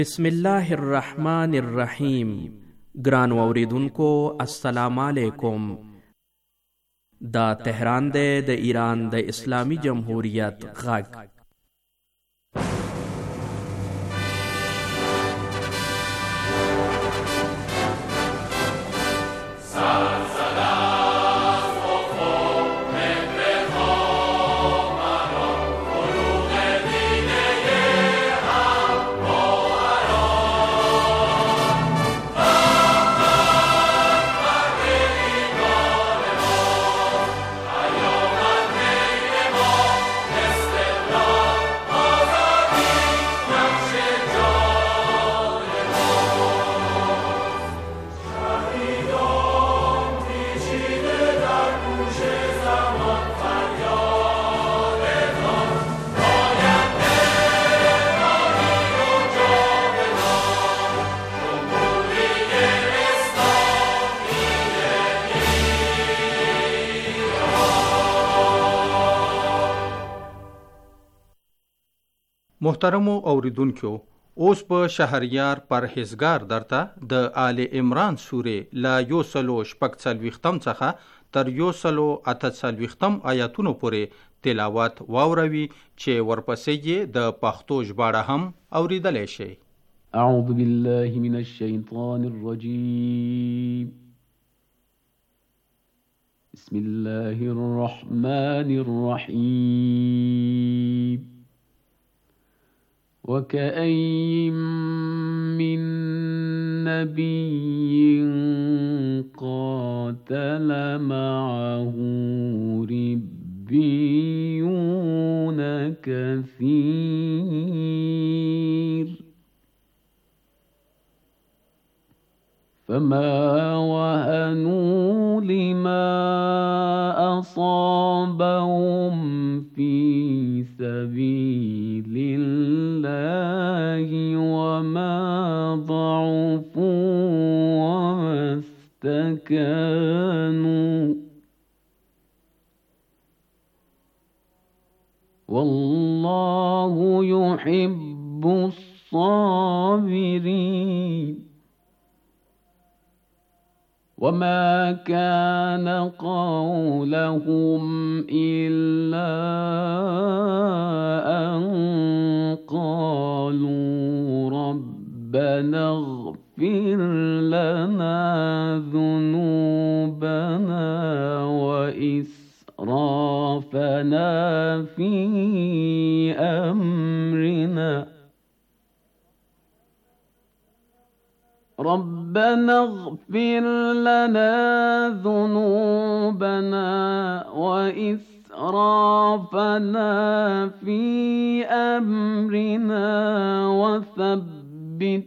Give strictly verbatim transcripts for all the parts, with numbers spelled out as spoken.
بسم الله الرحمن الرحیم. ګران اوریدونکو السلام علیکم. دا تهران دی د ایران د اسلامی جمهوریت غږ. محترمو اوریدونکو، اوس په شهریار پرهیزګار درته د آل عمران سورې لا یو سلو شپږ څلوېښتم څخه تر یو سلو اته څلوېښتم آیاتونو پورې تلاوت واوروي چې ورپسې یې د پښتو ژباړه هم اوریدلی شئ. اعوذ بالله من الشیطان الرجیم. بسم الله الرحمن الرحیم. وكأين من نبي قاتل معه ربيون كثير فما وهنوا لما أصابهم في سبيل الله وما ضعفوا وما استكانوا والله يحب الصابرين. وما كان قولهم إلا أن قالوا ربنا اغفر لنا ذنوبنا وإسرافنا في أمرنا ربنا اغفر لنا ذنوبنا وإسرافنا في أمرنا وثبت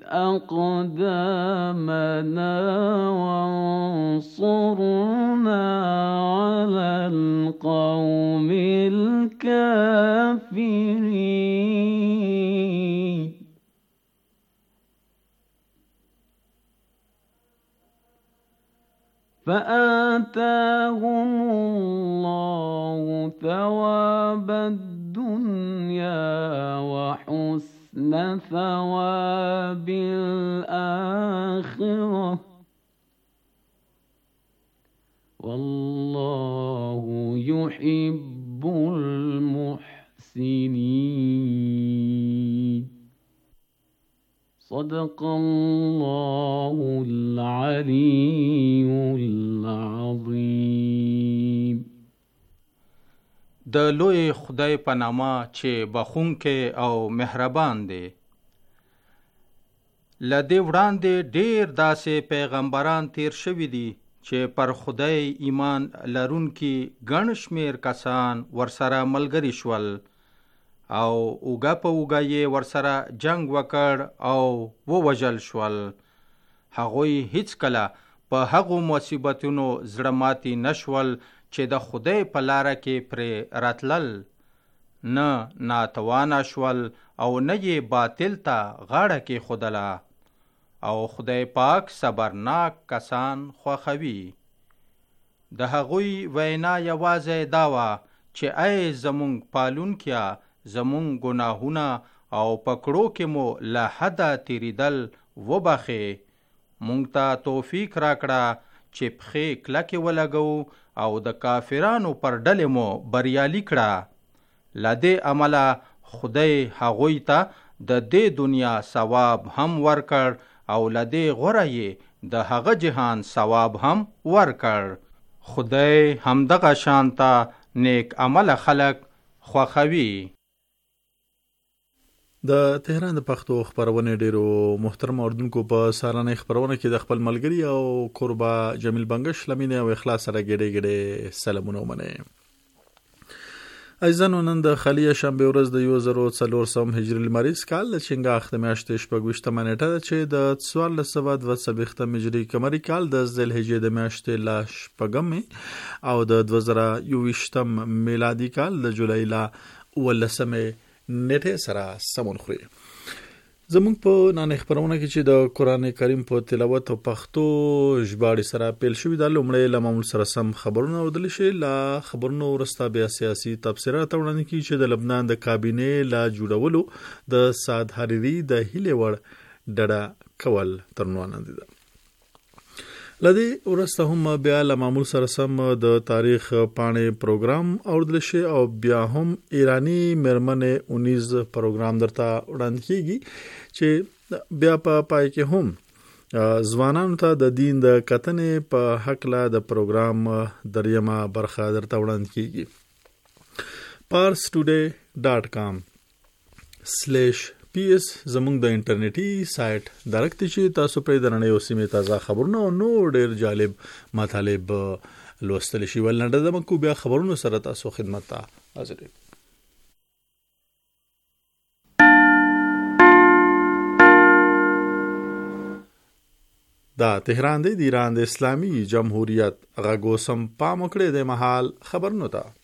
أقدامنا وانصرنا على القوم الكافرين. فآتاهم الله ثواب الدنيا وحسن ثواب الآخرة والله يحب المحسنين. صدق الله العلي العظيم. د لوی خدای په نامه چې بخښونکی او مهربان دی. له دې وړاندې ډېر داسې پیغمبران تیر شوي دي چې پر خدای ایمان لرونکي ګڼ شمېر کسان ورسره ملګري شول او اوږه په اوږه یې ورسره جنگ وکړ او ووژل شول. هغوی هیڅکله په هغو مصیبتونو زړه ماتي نشول چې د خدای په لاره کې پرې راتلل، نه ناتوانه شول او نه یې باطل ته غاړه کېښودله. او خدای پاک صبرناک کسان خوښوي. د هغوی وینا یوازې دا وه چې ای زمونږ پالونکیا، زمونږ ګناهونه او پکړو کې مو له حده تیریدل وبخې. مونږ ته توفیق راکړه چې پښې کلکې ولګو او د کافرانو پر ډلې مو بریالي کړه. له دې عمله خدای هغوی ته د دې دنیا ثواب هم ورکړ او له دې غوره یې د هغه جهان ثواب هم ورکړ. خدای همدغه شانته نیک عمل خلق خوښوي. د تهران د پښتو خبرونه ډیرو محترم اوردونکو په سالانه خبرونه کې د خپل ملګری او قربا جمیل بنگش لمینه او اخلاص سره ګډه ګډه سلامونه ومنه. ایزانو نن د خلیه شنبه ورځ د یو زر څلور سوه هجری لمریز کال د چنګاخ د میاشتې شپږ منېټه ده چې د څوارلس سوه دوه څلوېښت هجری قمري کال د ذوالحجې د میاشتې لا شپږمې او د دوه زره یوویشتم میلادي کال د جولای لا اوولسمې نیټه سره سمون خوري. زمونږ په نن خبرونه کې چې د قران کریم په تلاوت او پښتو ژباړې سره پیل شوې د لومړی لمامل سره سم خبرونه اورېدل شي. لا خبرونه ورسته بیا سیاسي تبصرات وړاندې کی چې د لبنان د کابینې لا جوړولو د سعد حریری د هیله وړ ډډه کول ترنوان دي. لدی ورسته هم بیا لمامل سره سم د تاریخ پاڼې پروګرام اوردل شي او بیا هم ایرانی مرمنه انیس پروګرام درته وړاندې کیږي چې بیا په پای کې هم ځوانانو ته د دین د کتنې په حق لا د پروګرام دریمه برخه درته وړاندې کیږي. پارس ټوډے ډاٹ کام سلیش پی اس زمونږ د انټرنیټي سایت درکته چې تاسو په درنه یو سیمه تازه خبرونه او نو ډیر جالب مطالب لوستل شي. ولنډه د مکو بیا خبرونو سره تاسو خدمت ته حاضر یم. دا تهران دی د ایران د اسلامي جمهوریت غوسم پام وکړه د محل خبرونو ته.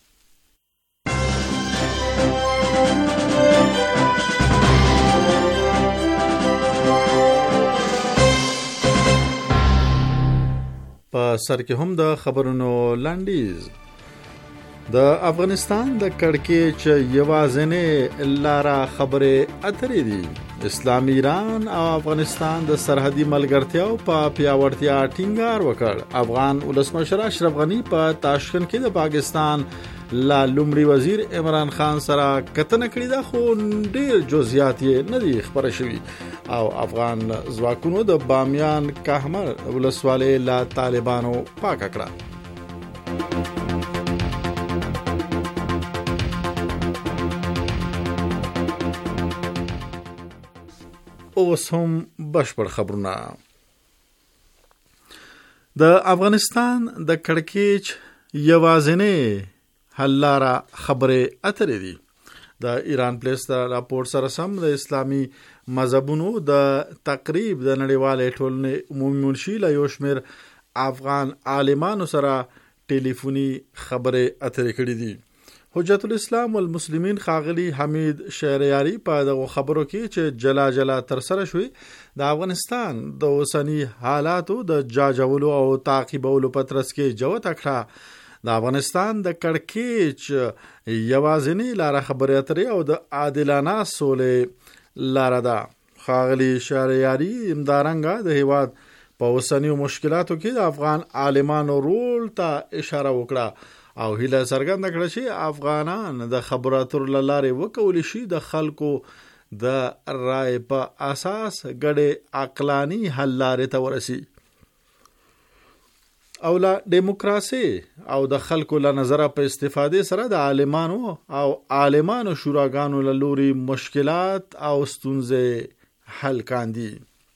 په سر کې هم د خبرونو لاندیز د افغانستان د کڑکېچ یوازینه لاره خبره اترې دي. اسلامي ایران او افغانستان د سرحدي ملګرتیاو په پیاوړتیا ټینګار وکړ. افغان ولسمشر اشرف غنی په تاشکند کې د پاکستان لا لومړي وزیر عمران خان سره کتنه کړې ده خو ډېر جزئیات یې نه دي خبره شوي او افغان ځواکونو د بامیان کهمر ولسوالۍ لا طالبانو پاک کړه. اوس هم بشپړ خبرونه. د افغانستان د کڑکېچ یوازینه حل لاره خبره اترې دي. د ایران پولیس د راپور سره سم د اسلامي مذهبونو د تقریب د نړیوالې ټولنې عمومي منشي له یو شمېر افغان عالمانو سره ټلیفوني خبره اترې کړې دي. حجت الاسلام والمسلمین خاغلی حمید شهریاری په دغه خبرو کې چې جلا جلا تر سره شوي د افغانستان د اوسنی حالاتو د جاجولو او تعقیبولو په ترڅ کې جوته کړه. د افغانستان د کڑکېچ یوازینی لاره خبرې اترې او د عادلانه سولې لاره ده. خاغلی شهریاری امدارنګه د هیواد په اوسنیو مشکلاتو کې د افغان عالمانو رول ته اشاره وکړه او هیله څرګنده کړه چې افغانان د خبرو اترو له لارې وکولی شي د خلکو د رای په اساس ګډې عقلاني حل لارې ته ورسي او لا دیموکراسي او د خلکو له نظره په استفاده سره د عالمانو او عالمانو شوراګانو له لوري مشکلات او ستونزې حل کاندي.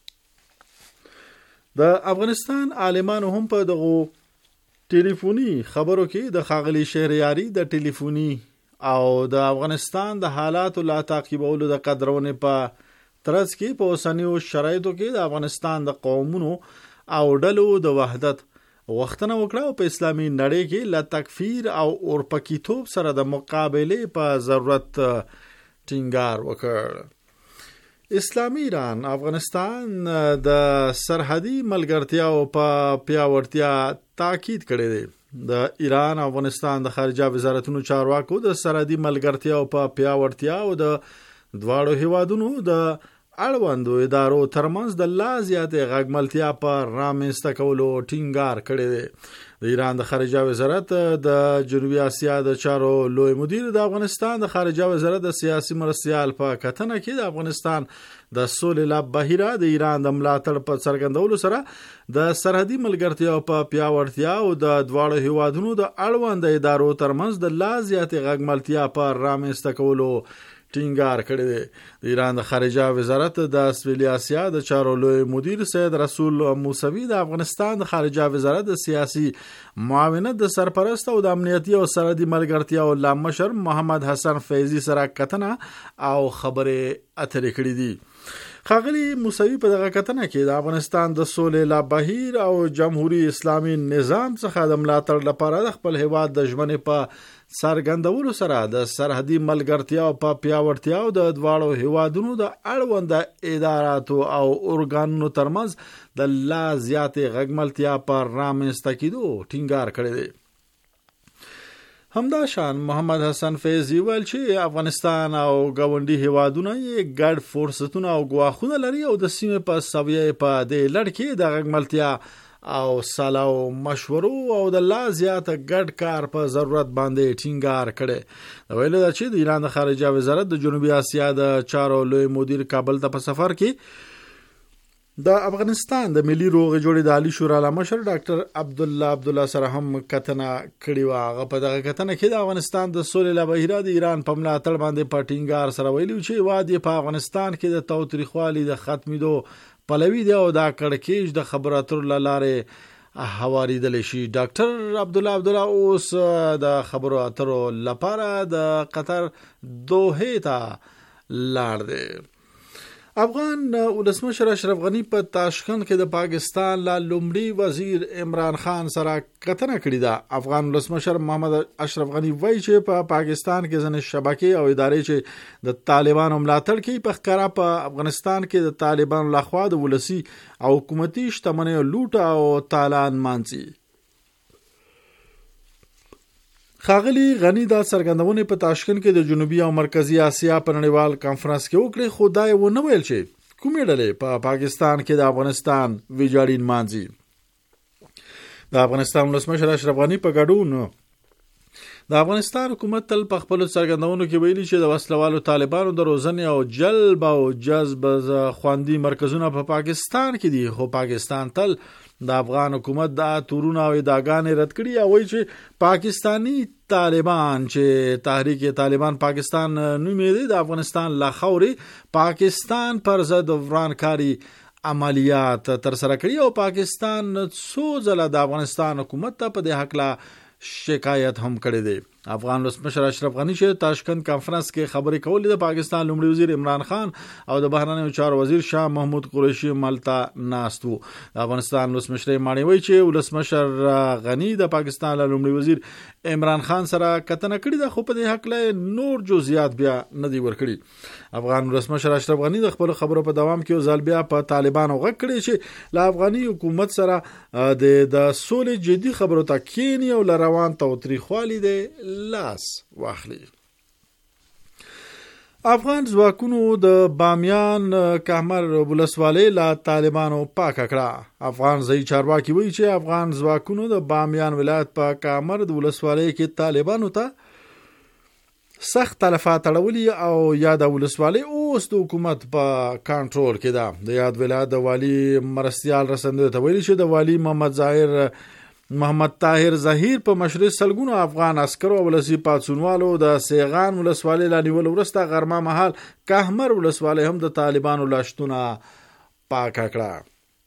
د افغانستان عالمانو هم په دغه ټلیفوني خبرو کې د خاغلی شهریاری د ټلیفوني او د افغانستان د حالاتو لا تعقیبولو د قدرونې په ترڅ کې په اوسنیو شرایطو کې د افغانستان د قومونو او ډلو د وحدت غوښتنه وکړه او په اسلامي نړۍ کې له تکفیر او اورپکیتوب سره د مقابلې په ضرورت ټینګار وکړ. اسلامي ایران افغانستان د سرحدي ملګرتیاو په پیاوړتیا تاکید کړی دی. د ایران افغانستان د خارجه وزارتونو چارواکو د سرحدي ملګرتیاو په پیاوړتیا او د دواړو هیوادونو د اړوندو ادارو ترمنځ د لا زیاتې غږملتیا پر رامنځته کولو ټینګار کړی دی. د ایران د خارجه وزارت د جنوبي اسیا د چارو لوی مدیر د افغانستان د خارجه وزارت د سیاسي مرستیال په کتنه کې د افغانستان د سولې لا بهیره د ایران د ملاتړ په څرګندولو سره د سرحدي ملګرتیا په پیاوړتیا او د دواړو هیوادونو د اړوند ادارو ترمنځ د لا زیاتې غږملتیا پر رامنځته کولو ټینګار کړی دی. د ایران د خارجه وزارت د سویلي اسیا د چارو لوی مدیر سید رسول موسوي د افغانستان د خارجه وزارت د سیاسي معاونت د سرپرست او د امنیتي او سرحدي ملګرتیا او لامشر محمد حسن فیضی سره کتنه او خبرې اترې کړې دي. ښاغلي موسوي په دغه کتنه کې د افغانستان د سولې لا بهیر او جمهوریت اسلامي نظام څخه د ملاتړ لپاره د خپل هیواد د ژمنې په څرګندولو سره د سرحدي ملګرتیا په پیاوړتیا او د دواړو هیوادونو د اړوند اداراتو او ارګانونو ترمنځ د لا زیاتې غږملتیا پر رامنځته کېدو ټینګار کړی دی. همدا شان محمد حسن فیضی ویل چې افغانستان او ګاونډي هیوادونه یې ګډ فرصتونه او ګواښونه لري او د سیمې په سویه په دې لړ کې د غږملتیا او سلاو مشورو او د لا زیاته ګډ کار په ضرورت باندې ټینګار کړي. د ویلو دا چې د ایران د خارجه وزارت د جنوبي اسیا د چارو لوی مدیر کابل ته په سفر کې د افغانستان د ملي روغې جوړې د عالی شورا لامشر ډاکټر عبدالله عبدالله سره هم کتنه کړې وه. هغه په دغه کتنه کې د افغانستان د سولې لا بهیره د ایران په ملاتړ باندې په ټینګار سره ویلي چې هیواد یې په افغانستان کې د تاوتریخوالي د ختمېدو پلوي دی او دا کړکېچ د خبرو اترو له لارې هواریدلی شي. ډاکټر عبدالله عبدالله اوس د خبرو اترو لپاره د قطر دوحې ته لاړ دی. افغان ولسمشر اشرف غنی په تاشکند کې د پاکستان لا لومړي وزیر عمران خان سره کتنه کړې ده. افغان ولسمشر محمد اشرف غنی وایي چې په پا پاکستان کې ځینې شبکې او ادارې چې د طالبانو ملاتړ کوي په ښکاره په افغانستان کې د طالبانو لخوا د ولسي او حکومتي شتمنیو لوټ او تالان مانځي. ښاغلي غنی دا څرګندونې په تاشکند کې د جنوبي او مرکزي اسیا په نړیوال کانفرنس کې وکړې، خو دا یې ونه ویل چې کومې ډلې په پاکستان کې د افغانستان ویجاړین مانځي. د افغانستان ولسمشر اشرف غنی په ګډون د افغانستان حکومت تل په خپل څرګندونو کې ویلي چې د وسلوالو طالبانو د روزنې او جلب او جذب خواندي مرکزونه په پاکستان کې دي، خو پاکستان تل د افغان حکومت د تورونه او ادعاګانې رد کړي او وایي چې پاکستانی طالبان چې تحریک طالبان پاکستان نومې دي د افغانستان لا خاورې پاکستان پر ضد ورانکاري عملیات تر سره کړي او پاکستان څو ځله د افغانستان حکومت ته په دې حق شکایت هم کړی دی. افغان ولسمشر اشرف غنی چې تاشکند کانفرنس کې خبرې کولې د پاکستان لومړي وزیر عمران خان او د بهرنیو چارو وزیر شاه محمود قریشي ملتا ناست وو. د افغانستان ولسمشر ماڼۍ وایي چې ولسمشر غنی د پاکستان لومړي وزیر عمران خان سره کتنه کړې ده، خو په دې حق له نور جزئیات بیا نه دی ورکړي. افغان ولسمشر اشرف غنی د خپل خبرو په دوام کې ځل بیا په طالبانو غږ کړی چې له افغاني حکومت سره د د سولې جدي خبرو ته کینی او روان تاوتریخوالي دی لاس واخلي. افغان ځواکونو د بامیان کهمر ولسوالۍ له طالبانو پاکه کړه. افغان ځایي چارواکي وایي چې افغان ځواکونو د بامیان ولایت په کهمر د ولسوالۍ کې طالبانو ته سخت تلفات اړولي او یاد ولسوالۍ اوس د حکومت په کنټرول کې ده. د یاد ولایت د والي مرستیال رسندوی ته ویلي چې د والي محمد ظاهر محمد طاهر ظهیر په مشرۍ سلګونو افغان عسکرو او ولسی پاتسونوالو د سیغان ولسوالۍ لانیول ورسته غرمه مهال کهمر ولسوالۍ هم د طالبانو لاشتونه پاکه کړه.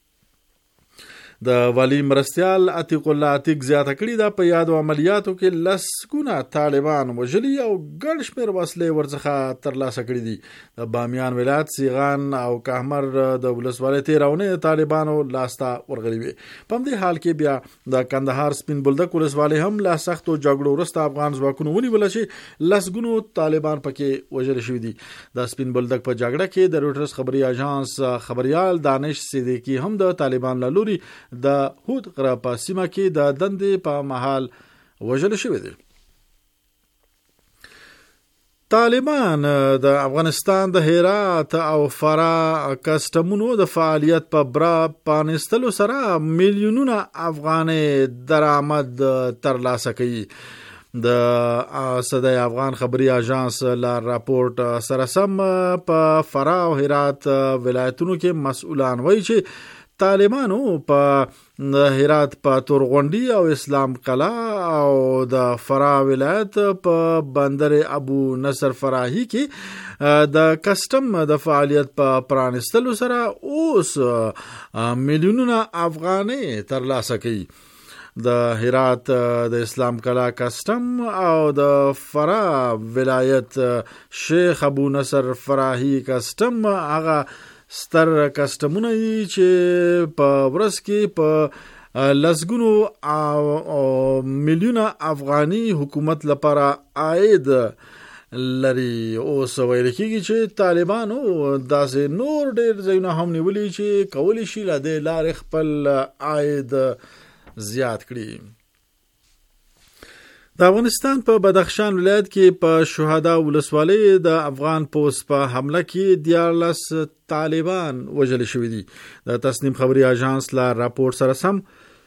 د والی مرستیال عتیق الله عتیق زیاته کړي دا په یادو عملیاتو کې لسګونه طالبان وژلي او ګڼ شمېر وسلې ورڅخه ترلاسه کړي دي. د بامیان ولایت سیغان او کهمر د ولسوالۍ تیراونې طالبانو لاسته ورغلي وي. په همدې حال کې بیا د کندهار سپین بولدک ولسوالۍ هم لا سختو جګړو وروسته افغان ځواکونو ونیول چې لسګونو طالبان پکې وژل شوي دي. د سپین بولدک په جګړه کې د روټرز خبري اژانس خبريال دانش صدیقی هم د طالبان له لوري د هود غره په سیمه کې د دندې په محل وژل شوی دی. طالبان د افغانستان د هرات او فراه کسټمونو د فعالیت په برا پانستلو سره میلیونونه افغانۍ درآمد ترلاسه کوي. د صدای افغان خبري اژانس لا راپورټ سره سم په فراه او هرات ولایتونو کې مسؤلان وایي چې طالبانو په هرات په تورغونډي او اسلام قلعه او د فراه ولایت په بندر ابو نصر فراهي کې د کسټم د فعالیت په پرانستلو سره اوس میلیونونه افغانۍ ترلاسه کوي. د هرات د اسلام قلعه کسټم او د فراه ولایت شیخ ابو نصر فراهي کسټم هغه ستر کسټمونه چې په ورځ کې په لسګونو او میلیونه افغاني حکومت لپاره عاید لري. اوس ویل کېږي چې طالبانو داسې نور ډېر ځایونه هم نیولي چې کولی شي له دې لارې خپل عاید زیات کړي. د افغانستان په بدخشان ولایت کې په شهدا ولسوالۍ د افغان پوسټ په حمله کې دیارلس طالبان وژل شوي دي. د تصنیم خبري اژانس لا راپورټ سره سم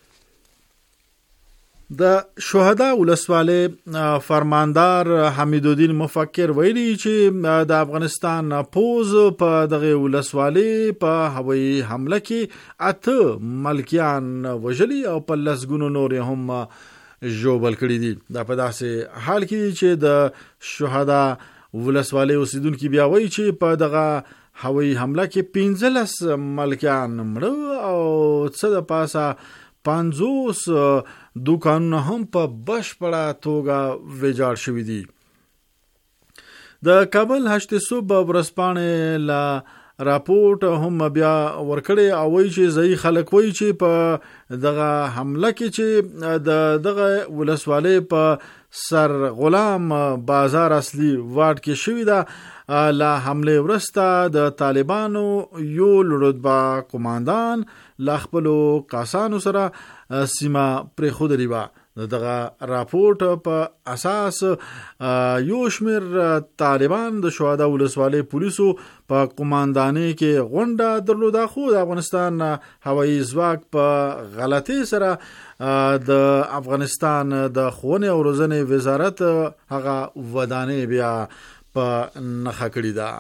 د شهدا ولسوالۍ فرماندار حمیدالدین مفکر ویلي چې د افغانستان پوز په دغه ولسوالۍ په هوایي حمله کې اته ملکیان وژلي او په لسګونو نور هم جوبل کړی دي. دا په داسې حال کې چې د شهدا ولسوالۍ اوسیدونکو بیا وایي چې په دغه هوایي حمله کې پنځلس ملکیان مړه او څه د پاسه پنځوس دوکانونه هم په بشپړه توګه ویجاړ شوي دي. د کابل هشت صبح ورځپاڼې لا راپورټ هم بیا ورکړی او وایي چې ځایي خلک وایي چې په دغه حمله کې چې د دغه ولسوالۍ په سر غلام بازار اصلي واټ کې شوی ده لا حمله ورسته د طالبانو یو رتبه قوماندان لا خپلو کسانو سره سیمه پرې خودري و. دغه راپورټ په اساس یو شمیر طالبان د شهدا ولسوالۍ پولیسو په قوماندانۍ کې غونډه درلوده، خو د افغانستان هوایي ځواک په غلطۍ سره د افغانستان د ښوونې او روزنې وزارت هغه ودانۍ بیا په نښه کړې ده.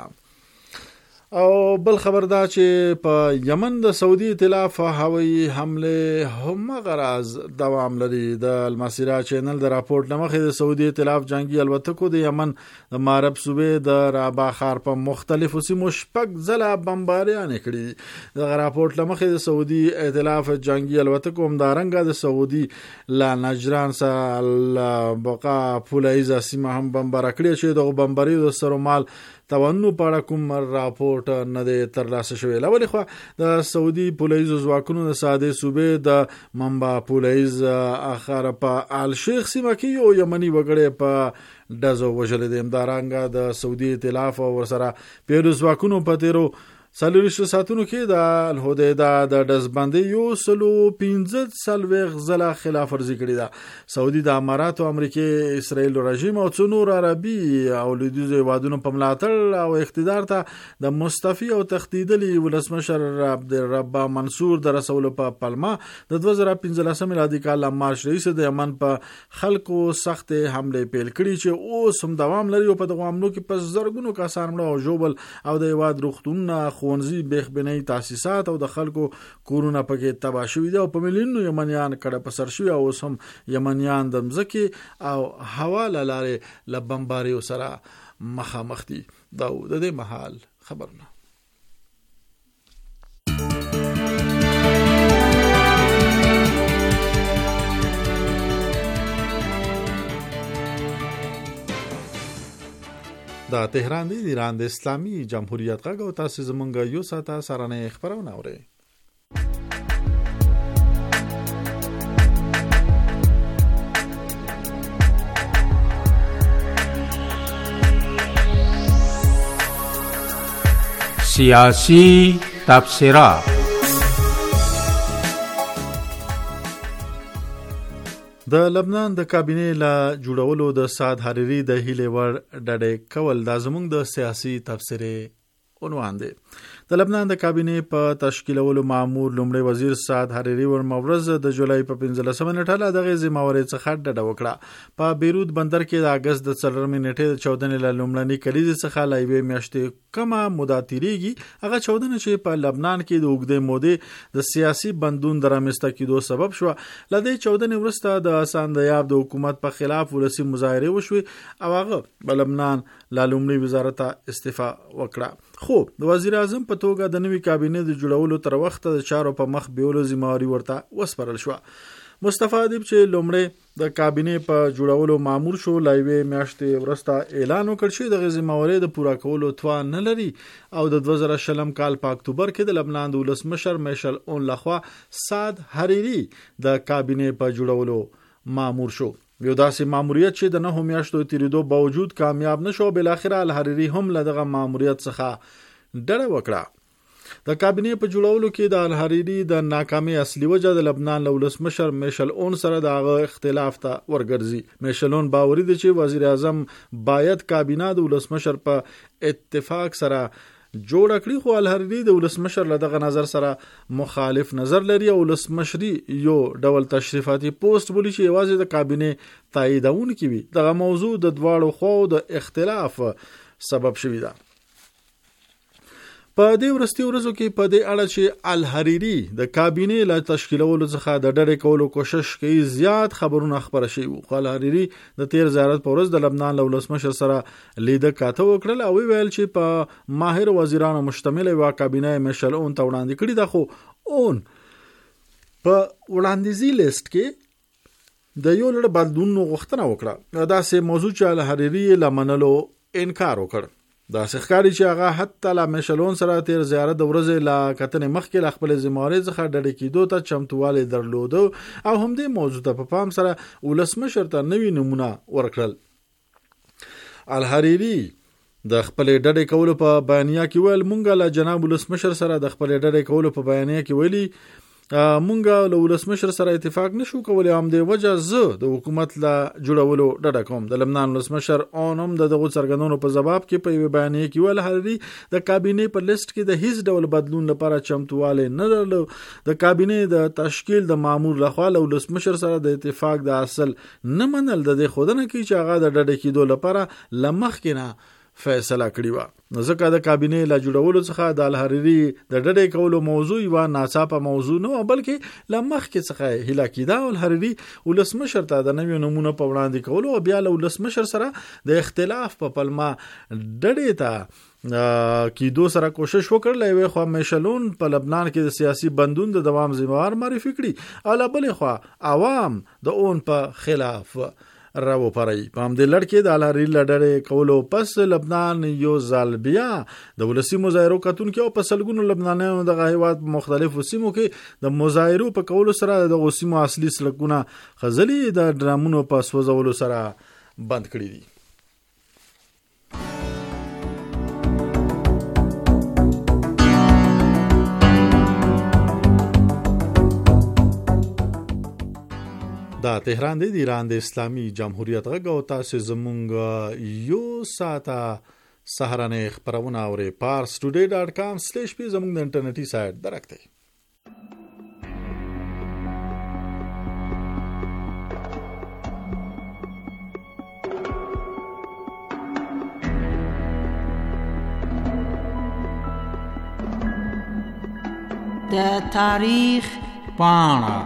او بل خبر دا چې په یمن د سعودي ائتلاف هوایي حمله هم غرض دوام لري. د المسیرا چینل د راپورټ لمخې د سعودي ائتلاف جنگي الوتکو د یمن د مارب صوبې د رابعه ښار په مختلفو سیمو شپږ ځله بمباریانې کړي. د راپورټ لمخې د سعودي ائتلاف جنگي الوتکو همدارنګه د سعودي لا نجران سره بقا پولیزه سیمه هم بمبار کړي چې د بمباریو د سرومال توانو په اړه کوم راپورټ نه دی ترلاسه شوی. لولې خو د سعودي پولیسو ځواکونو د ساده صوبې د منبع پولیس اخر په آل شیخ سیمه کې یو یمني وګړی په ډزو وژل دي. همدارنګه د سعودي ائتلاف او ورسره پیرو ځواکونو په تیرو څلوېښت ساعتونو کې د الهدیده د ډزبندۍ یو سلو پنځه څلوېښت ځله خلاف ورزي کړې ده. سعودي د اماراتو، امریکې، اسرائیل رژیم او څو نور عربي او لویدیځو هیوادونو په ملاتړ او اقتدار ته د مستفي او تښتېدلي ولسمشر عبدالرب منصور د رسولو په پلمه د دوه زره پنځلسم میلادي کال له مارچ راهیسې د یمن په خلکو سختې حملې پیل کړي چې اوس هم دوام لري او په دغو حملو کې په زرګونو کسان مړه او ژوبل او د هیواد روغتونونه، ښوونځي، بیخبنۍ تاسیسات او د خلکو کورونه پکې تباه شوي دي او په میلیونونو یمنیان کډه په سر شوي او اوس هم یمنیان د مځکې او هوا له لارې له بمباریو سره مخامخ دي. دا د دې مهال خبرونه. دا تهران دی، ایران د اسلامي جمهوریت غږ او تاسو زمونږ یو ساعته سرانه خبرونه اورئ. سیاسی تبصرات. د لبنان د کابینې لا جوړولو د سعد حریری د هیلې ور ډډې کول د زموږ د سیاسي تبصرې عنوان دی. د لبنان د کابینې په تشکیلولو مامور لومړی وزیر سعد حریری ور مورز د جولای په پنځلسمه نیټه له دغه ذمہوارۍ څخه ډډه وکړه. په بیروت بندر کې د اگست د څلورمې نیټې د چودنې له لومړنۍ کلیزې څخه لا یوې میاشتې کمه موده تیریږي. هغه چودنه چې په لبنان کې د اوږدې مودې د سیاسي بندون د رامنځته کېدو سبب شوه. له دې چودنې وروسته د اساندیاب د حکومت په خلاف ولسي مظاهرې وشوې او هغه په لبنان له لومړي وزارت استعفا وکړه. خو د وزیر اعظم په توګه د نوي کابینې د جوړولو تر وخته د چارو په مخ بیولو ذمہواري ورته وسپارل شوه. مصطفی ادیب چې لومړی د کابینې په جوړولو مامور شو، لا یوې میاشتې وروسته اعلان وکړ چې د ذمہوارۍ د پوره کولو توان نه لري او د دوه زره شلم کال په اکتوبر کې د لبنان د ولسمشر میشل اون لخوا سعد حریری د کابینې په جوړولو مامور شو. یو داسې ماموریت چې د نهو میاشتو تیریدو باوجود کامیاب نشو. بل اخره الحریری هم له دغه ماموریت څخه ډډه وکړه. د کابینې په جوړولو کې د الحریری د ناکامۍ اصلي وجه د لبنان له ولسمشر میشل اون سره د هغه اختلاف ته ورګرځي. میشل اون باوري دی چې وزیر اعظم باید کابینه د ولسمشر په اتفاق سره جوړ کړي، خو الحریری د ولسمشر له دغه نظر سره مخالف نظر لري او ولسمشري یو ډول تشریفاتي پوسټ بولی چې یوازې د کابینې تاییدونکي وي. دغه موضوع د دواړو خواو د اختلاف سبب شوی ده. په دې ورستي ورځو کې په دې اړه چې الحریری د کابینې له تشکیلولو څخه د ډډې کولو کوشش کوي زیات خبرونه خبره شوي وو. الحریری د تیر زیارت په ورځ د لبنان له ولسمشر سره لیده کاته وکړل او ویل چې په ماهر وزیرانو مشتمل یوه کابینه میشل اون ته وړاندې کړې ده، خو اون په وړاندیزي لیست کې د یو لړ بدلونونو غوښتنه وکړه. داسې موضوع چې الحریری له منلو انکار وکړ. دا ښکاري چې هغه حتی لا میشلون سره تیر زیارت د ورځې لا کتنې مخکې له خپل ذمہوارۍ څخه ډډې کېدو ته چمتووالی درلوده او همدې موضوع ته په پام سره ولسمشر ته نوي نمونه ورکړل. الحریری د خپل ډډې کولو په بیانیه کې ویل مونږ له جناب ولسمشر سره د خپل ډډې کولو په بیانیه کې ویلي مونږ له ولسمشر سره اتفاق نشو کولی، هم د وجه زه د حکومت له جوړولو ډډه کوم. د لبنان ولسمشر اون هم د دغه څرګندونو په جواب کې په یوه بیانیه کې ویل حریری د کابینې په لیست کې د هیڅ ډول بدلون لپاره چمتووالی نه درلود. د کابینې د تشکیل د مامور لخوا له ولسمشر سره د اتفاق د اصل نه منل د دې ښودنه کوي چې هغه د ډډې کېدو لپاره له مخکې نه فیصله کړې وه. نو ځکه د کابینې له جوړولو څخه د الحریری د ډډې کولو موضوع یوه ناڅاپه موضوع نه وه، بلکې له مخکې څخه هیله کېده او الحریری ولسمشر ته د نویو نومونو په وړاندې کولو او بیا له ولسمشر سره د اختلاف په پلمه ډډې ته کېدو سره کوشش وکړ. له یوې خوا میشلون په لبنان کې د سیاسي بندون د دوام ذمہوار معرفي کړي او له بلې خوا عوام د اون په خلاف راو پرای. په همدې لړ کې د الحریری له ډډې کولو پس لبنان یو ځل بیا د ولسي مظاهرو کتونکو او په سلګونو لبنانیانو دغه هیواد په مختلفو سیمو کې د مظاهرو په کولو سره د سیمو اصلي سړکونه خزلي د ډرامونو په سوځولو سره بند کړي دي. دا تهران دی د ایران د اسلامي جمهوریت غږ او تاسو زمونږ یو ساعته سهارنۍ خبرونه اورئ. پارس ټوډے ډاټ کام سلیش پی زمونږ د انټرنیټي سایټ درکته. د تاریخ پاڼه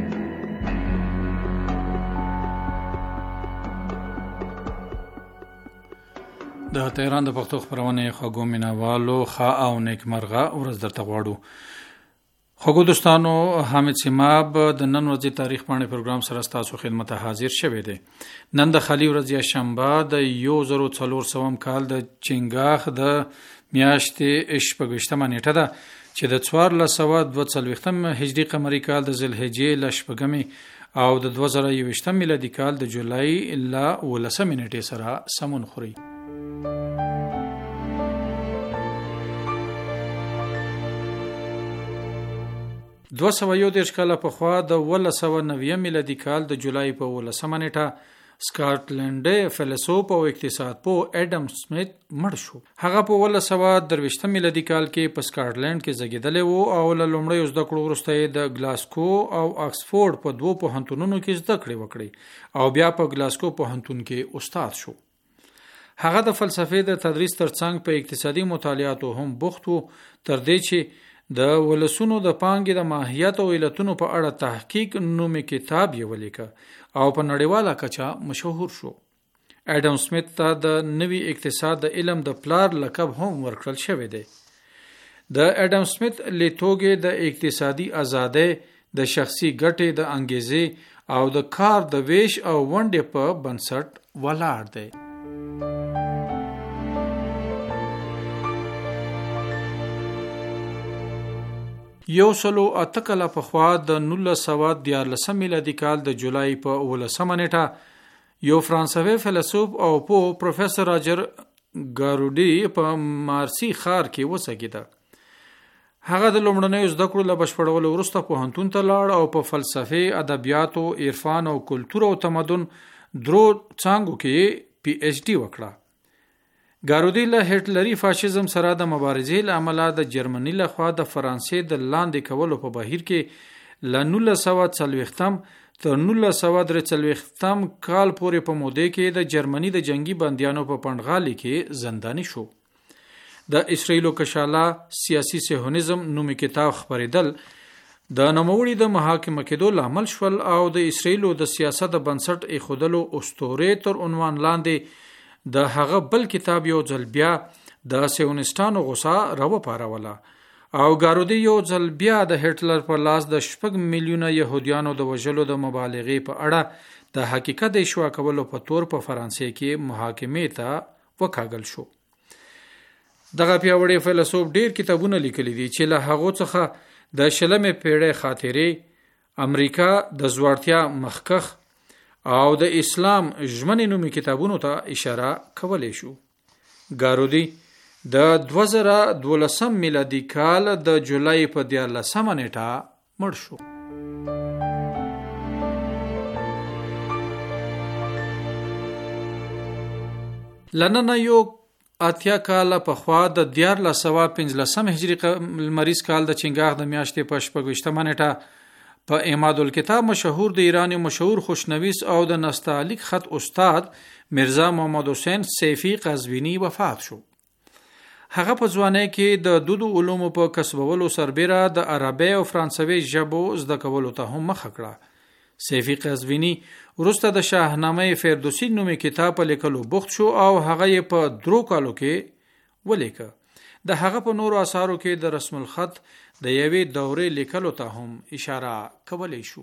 د تهران د پښتو خبرونه خوږو مینوالو ښه او نیکمرغه ورځ درته غواړو. خوږو دوستانو، حامد سیماب د نن ورځې تاریخ پاڼې پروګرام سره ستاسو خدمت ته حاضر شوی دی. نن د خالي ورځ یا شنبه د یو زرو څلور سوم کال د چنګاخ د میاشتې شپږویشتمه نیټه ده چې د څوارلس سوه دوه څلوېښتم هجري قمري کال د ذوالحجې له شپږمې او د دوه زره یوویشتم میلادي کال د جولای له اوولسمې نیټې سره سمون خوري. دوه سوه یو دېرش کاله پخوا د اوولس سوه نوي میلادي کال د جولای په اوولسمه نیټه سکاټلنډي فیلسوف او اقتصاد پوه اډم سمیت مړ شو. هغه په اوولس سوه درویشتم میلادي کال کې په سکاټلند کې زیږیدلی وو او له لومړیو زده کړو وروسته د ګلاسکو او آکسفورډ په دوو پوهنتونونو کې زده کړې وکړې او بیا په ګلاسکو پوهنتون کې استاد شو. هغه د فلسفې د تدریس ترڅنګ په اقتصادي مطالعاتو هم بوخت وو، تر دې چې د ولسونو د پانګې د ماهیت او علتونو په اړه تحقیق نومي کتاب یې ولیکه او په نړیواله کچه مشهور شو. اډم سمیت ته د نوي اقتصاد د علم د پلار لقب هم ورکړل شوی دی. د اډم سمیت لیدلوری د اقتصادي ازادۍ، د شخصي ګټې د انګیزې او د کار د ویش او ونډې په بنسټ ولاړ دی. یو سلو اته کاله پخوا د نولس سوه دیارلسم میلادي کال د جولای په اوولسمه نیټه یو فرانسوي فیلسوف او پوه پروفیسور راجر ګاروډي په مارسی ښار کې وسګیده. هغه د لومړنیو زده کړو له بشپړولو وروسته پوهنتون ته لاړ او په فلسفه، ادبیاتو، عرفان او کلتور او تمدن درو څانګو کې پی ایچ ډي وکړه. ګاروډي له هټلري فاشیزم سره د مبارزې له امله د جرمني لخوا د فرانسې د لاندې کولو په بهیر کې له نولس سوه څلوېښتم تر نولس سوه درې څلوېښتم کال پورې په موده کې د جرمني د جنگي بندیانو په پنډغالي کې زنداني شو. د اسرائیلو کشاله سیاسي صهیونیزم نومي کتاب خپریدل د نوموړي د محاکمه کېدو لامل شول او د اسرائیلو د سیاست د بنسټ ایښودلو اسطورې تر عنوان لاندې د هغه بل کتاب یو ځل بیا د صهیونیستانو غوسه راوپاروله او ګاروډي یو ځل بیا د هټلر په لاس د شپږ میلیونه يهودیانو د وژلو د مبالغې په اړه د حقیقت اشوا کولو په تور په فرانسې کې محاکمې ته وکاږل شو. دغه پیاوړی فیلسوف ډیر کتابونه لیکلي دي چې له هغو څخه د شلمې پیړۍ خاطرې، امریکا د ځوړتیا مخکخ او د اسلام ژمنې نومي کتابونو ته اشاره کولی شو. ګاروډي د دوه زره دولسم میلادي کال د جولای په دیارلسمه نیټه مړ شو. لننه یو اتیا کاله پخوا د دیارلس سوه پنځلسم هجري لمریز کال د چنګاښ د میاشتې په شپږویشتمه نیټه په عماد الکتاب مشهور د ایران مشهور خوشنویس او د نستعلیق خط استاد مرزا محمد حسین سیفی قزوینی وفات شو. هغه په ځوانۍ کې د دودو علومو په کسبولو سربیره د عربی او فرانسوي ژبو زده کولو ته هم مخه کړه. سیفی قزوینی وروسته د شاهنامه فردوسی نومي کتاب په لیکلو بوخت شو او هغه یې په درو کالو کې ولیکه. د هغه په نورو اثارو کې د رسم الخط د یوې دورې لیکلو ته هم اشاره کولی شو.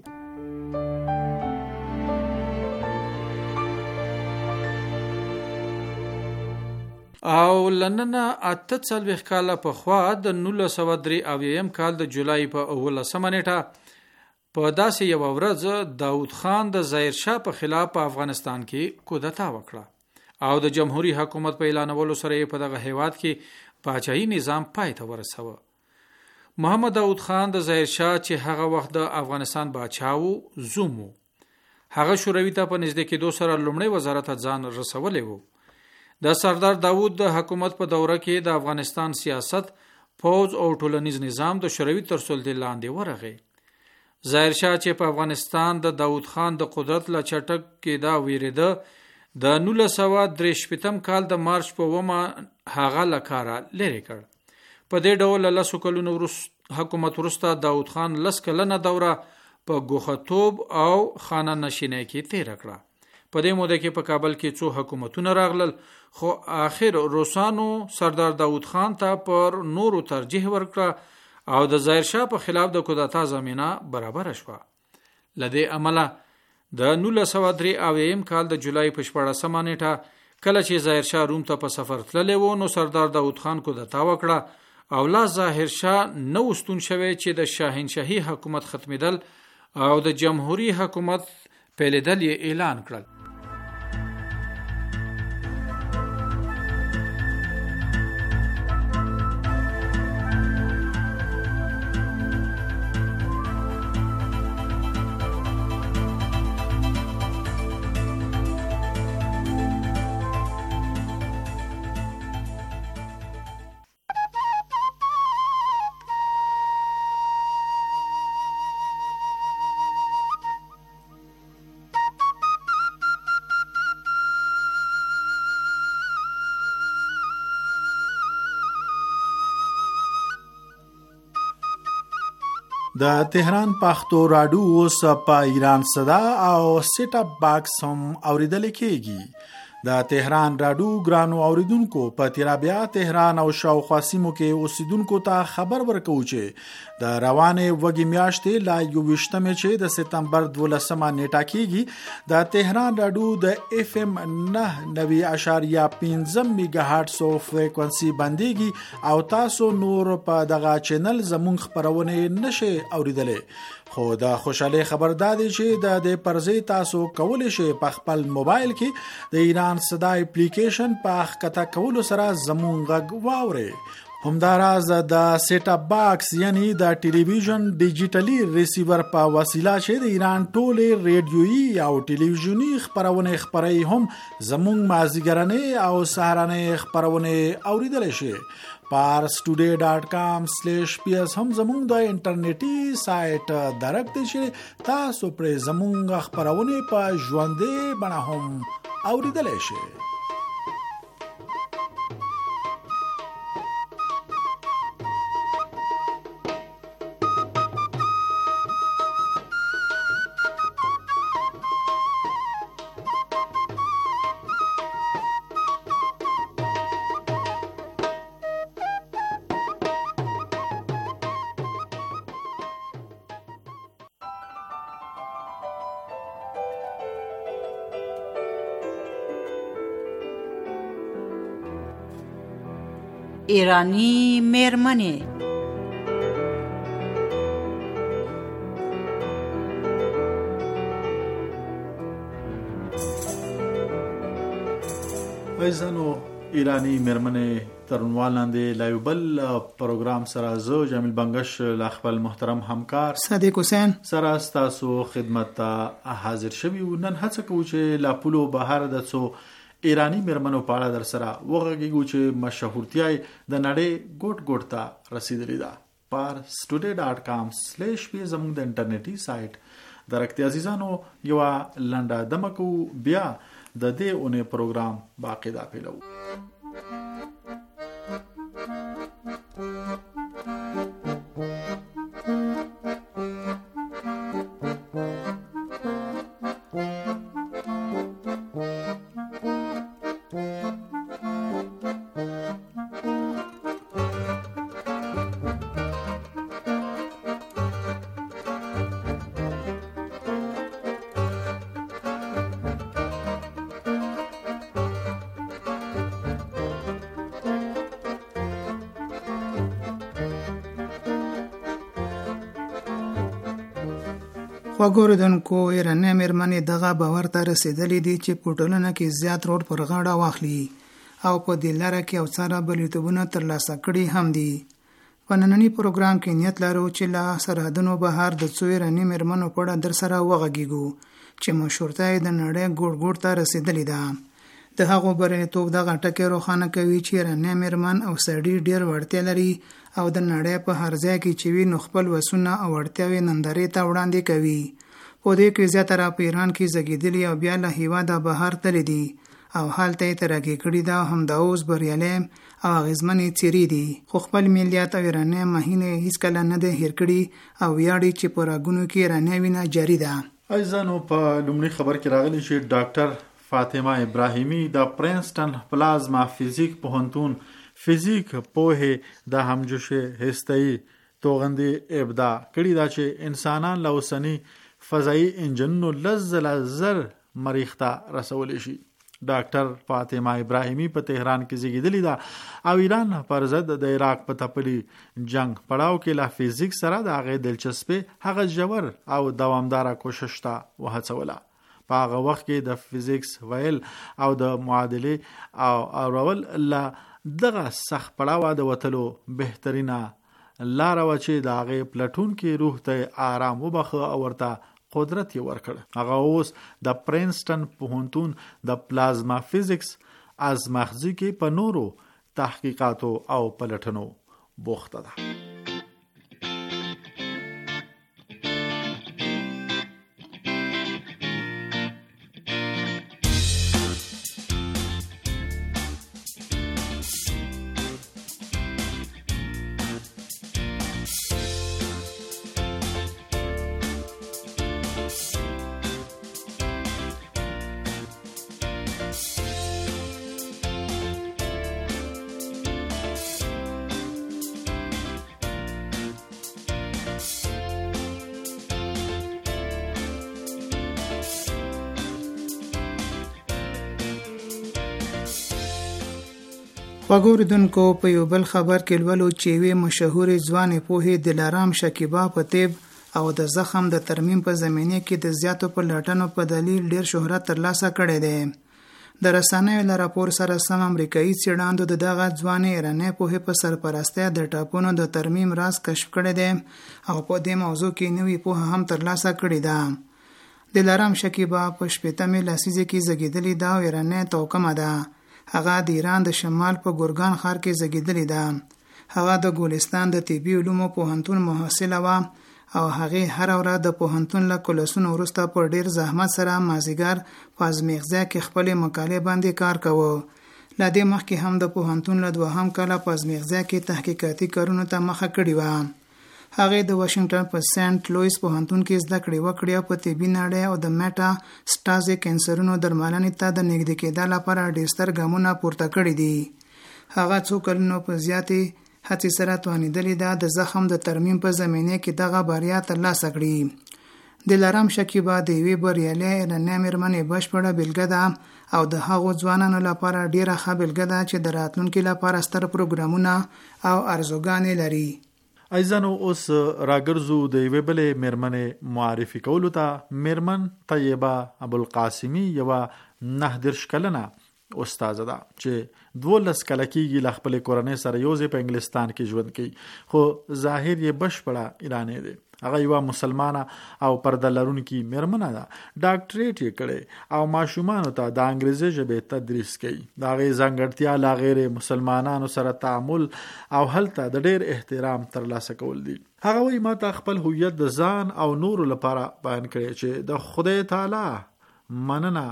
او لننه اته څلوېښت کاله پخوا د نولس سوه درې اویایم کال د جولای په اوولسمه نیټه په داسې یوه ورځ داود خان د ظاهر شاه په خلاف په افغانستان کې کودتا وکړه او د جمهوریت حکومت په اعلانولو سره یې په دغه هیواد کې پاچاهي نظام پای ته ورسوه. محمد داود خان د ظاهر شاه چې هغه وخت د افغانستان باچا و زوم و. هغه شوروي ته په نږدې کېدو سره لومړی وزارت ځان رسولی و. د سردار داود د حکومت په دوره کې د افغانستان سیاست، پوځ او ټولنیز نظام د شوروي تر سلطې لاندې ورغی. ظاهر شاه چې په افغانستان د داود خان د قدرت له چټک کېدا ویریده، د نولس سوه درې شپېتم کال د مارچ په اوومه هغه له کاره لرې کړ. په دې ډول له لسو کلونو وروسته حکومت وروسته داود خان لس کلنه دوره په ګوښتوب او خانه نشینۍ کې تېره کړه. په دې موده کې په کابل کې څو حکومتونه راغلل، خو آخر روسانو سردار داود خان ته پر نورو ترجیح ورکړه او د ظاهر شاه په خلاف د کودتا زمینه برابر شوه. لدې عمله د نولس سوه درې اویایم کال د جولای په شپاړسمه نیټه کله چې ظاهر شاه روم ته په سفر تللی و، نو سردار داود خان کودتا وکړه او لا ظاهر شاه نه وستون شوی چې د شاهنشاهي حکومت ختمیدل او د جمهوری حکومت پیلېدل یې اعلان کړل. د تهران پښتو راډیو اوس په ایران صدا او سیټ اپ باکس هم اوریدل کیږي. د تهران راډیو ګرانو اوریدونکو په تیرابیا تهران او شاوخوا سیمو کې اوسیدونکو ته خبر ورکو چې د روانې وګي میاشتې لا یوویشتمې چې د سپتمبر دولسمه نیټه کېږي د تهران راډیو د اف ام نه نوي اشاریه پنځم میگا هرتز فریکونسي باندېږي او تاسو نور په دغه چینل زمونږ خبرونه نشئ اوریدلې. خو د خوشاله خبر دادی چې د دې پرځې تاسو کولی شئ په خپل موبایل کې د ایران صدا اپلیکیشن په ښکته کولو سره زمونږ غږ واورئ. همداراز د سیټ اپ باکس یعنی د ټلویزیون ډیجیټلی ریسیور په وسیله چې د ایران ټوله ریډیویي او ټلویزیونی خبرونه خبري هم زمونږ مازیګرنې او سهارنې خبرونه اوریدل شي. پارس ټوډے ډاٹ کام سلیش پی اس هم زمونږ د انټرنیټي سایت درک دی چې تاسو پر زمونږ خبرونه په ژوندې بڼه هم اوریدل شي. ایرانی میرمنې. ایزانو ایرانی میرمنې ترنوالنده لایوبل پروګرام سره زه جمیل بنگش لا خپل محترم همکار صادق حسین سره تاسو خدمت ته حاضر شوی و. نن هڅه کوو چې لا پولو بهر د څو ایرانی میرمنو په اړه در سره وغږیږو چې مشهورتیا د نړۍ ګوټ ګوټ ته رسیدلې ده. پارس ټوډے ډاٹ کام سلیش پی زموږ د انټرنیټي سایت درکتي عزیزانو یو لنډه دمکو بیا د دې اونې پروګرام باقاعده پیلو. وګوردونکو ایرانی میرمنې دغه باور ته رسیدلې دي چې په ټولنه کې زیات رول پر غاړه واخلي او په دې لاره کې او څاره بلیتوبونه ترلاسه کړي هم دي. په نننی پروګرام کې نیت لرو چې لا سرحدونو بهر د څو ایرانی میرمنو په اړه در سره وغږیږو چې مشهورتیا د نړۍ ګوټ ګوټ ته رسیدلې ده. د هغو بریالیتوب دغه ټکی روښانه کوي چې ایرانی میرمن او سړي ډېر وړتیا لري او د نړۍ په هر ځای کې چې وي نو خپل وسونه او وړتیاوې نندارې ته وړاندې کوي. په دې کې زیاتره په ایران کې زګیدلي او بیا له هیواده بهر تللی دي او هلته یې ترقي کړي ده. همدا اوس بریالي او اغېزمنې څیرې دي خو خپل ملیت او ایرانی مهینې هیڅکله نه ده هیر کړي او ویاړي چې په رګونو کې ایرانی وینه جاري ده. ایزانو په لومړي خبر کې راغلی چې ډاکټر فاطمه ابراهیمی د پرنسټن پلازما فزیک پوهنتون فزیک پوهه د همجوش هسته‌ای توغندې ابداع کړي دا چې انسانان له اوسني فضایی انجنونو لزل زر مریخ ته رسول شي. ډاکټر فاطمه ابراهیمی په تهران کې زیږیدلې ده او ایران پر ضد د عراق په تپلي جنگ پړاو کې له فزیک سره د هغه دلچسپي هغه جوړ او دوامدار کوشش ته وهڅوله. په هغه وخت کې د فزیکس ویل او د معادله او اورول لا دغه سخت پړاو د وتلو بهترینه لار و چې د هغه پلاتون کې روح ته آرام وبخه او ورته قدرت یې ورکړ. هغه اوس د پرنسټن پوهنتون د پلازما فزیکس از مغزي کې په نورو تحقیقاتو او پلټنو بوخته ده. خوږو اوریدونکو په یو بل خبر کې لولو چې وی مشهور ځوانې پوهې دلارام شکیبا په طب او د زخم د ترمیم په زمینه کې د زیاتو پلټنو په دلیل ډیر شهرت ترلاسه کړی دی. د رسنیو له راپور سره سم امریکایي څېړندو د دغه ځوانې ایرانۍ پوهې په سرپرستۍ د ټاپونو د ترمیم راز کشف کړی دی او په دې موضوع کې نوې پوهه هم ترلاسه کړې ده. دلارام شکیبا په شپېتمې لسیزې کې زیږېدلې ده او ایرانۍ توکمه ده. هغه د ایران د شمال په ګورګان ښار کې زیږېدلې ده. هغه د ګولستان د طبي علومو پوهنتون محصله وه او هغه هر ورځ د پوهنتون له کلاسونو وروسته په ډیر زحمت سره مازیګر په ازمیغزه کې خپل مقاله باندې کار کاوه. له دې مخکې هم د پوهنتون له دوهم کال په ازمیغزه کې تحقیقاتي کارونو ته مخه کړې و. هغه د واشنگټن په سنت لویس پوهنتون کې زده کړې وکړې په طبي نړۍ او د میټا سټازي کینسرونو درملنې ته د نږدې کېدو لپاره ډېر ستر ګامونه پورته کړي دي. هغه څو کلونو په زیاتې هڅې سره توانېدلې ده د زخم د ترمیم په زمینه کې دغه بریا ترلاسه کړي. دلارام شکیبا د یوې بریالۍ ایرانۍ مېرمنې بشپړه بېلګه ده او د هغو ځوانانو لپاره ډیره ښه بېلګه ده چې د راتلونکي لپاره ستر پروګرامونه او ارزوګانې لري. ایزانو اوس راګرځو د یوې بلې مېرمنې معرفي کولو ته. مېرمن طیبه ابوالقاسمي یوه نهه دېرش کلنه استاذه ده چې دولس کاله کېږي له خپلې کورنۍ سره یوځای په انګلستان کې ژوند کوي، خو ظاهر یې بشپړه ایرانی دی. هغه یوه مسلمانه او پرده لرونکې مېرمنه ده. ډاکټریټ یې کړی او ماشومانو ته د انګریزي ژبې تدریس کوي. د هغې ځانګړتیا له غیر مسلمانانو سره تعامل او هلته د ډېر احترام ترلاسه کول دي. هغه وایي ما ته خپل هویت د ځان او نورو لپاره بیان کړی چې د خدای تعالی مننه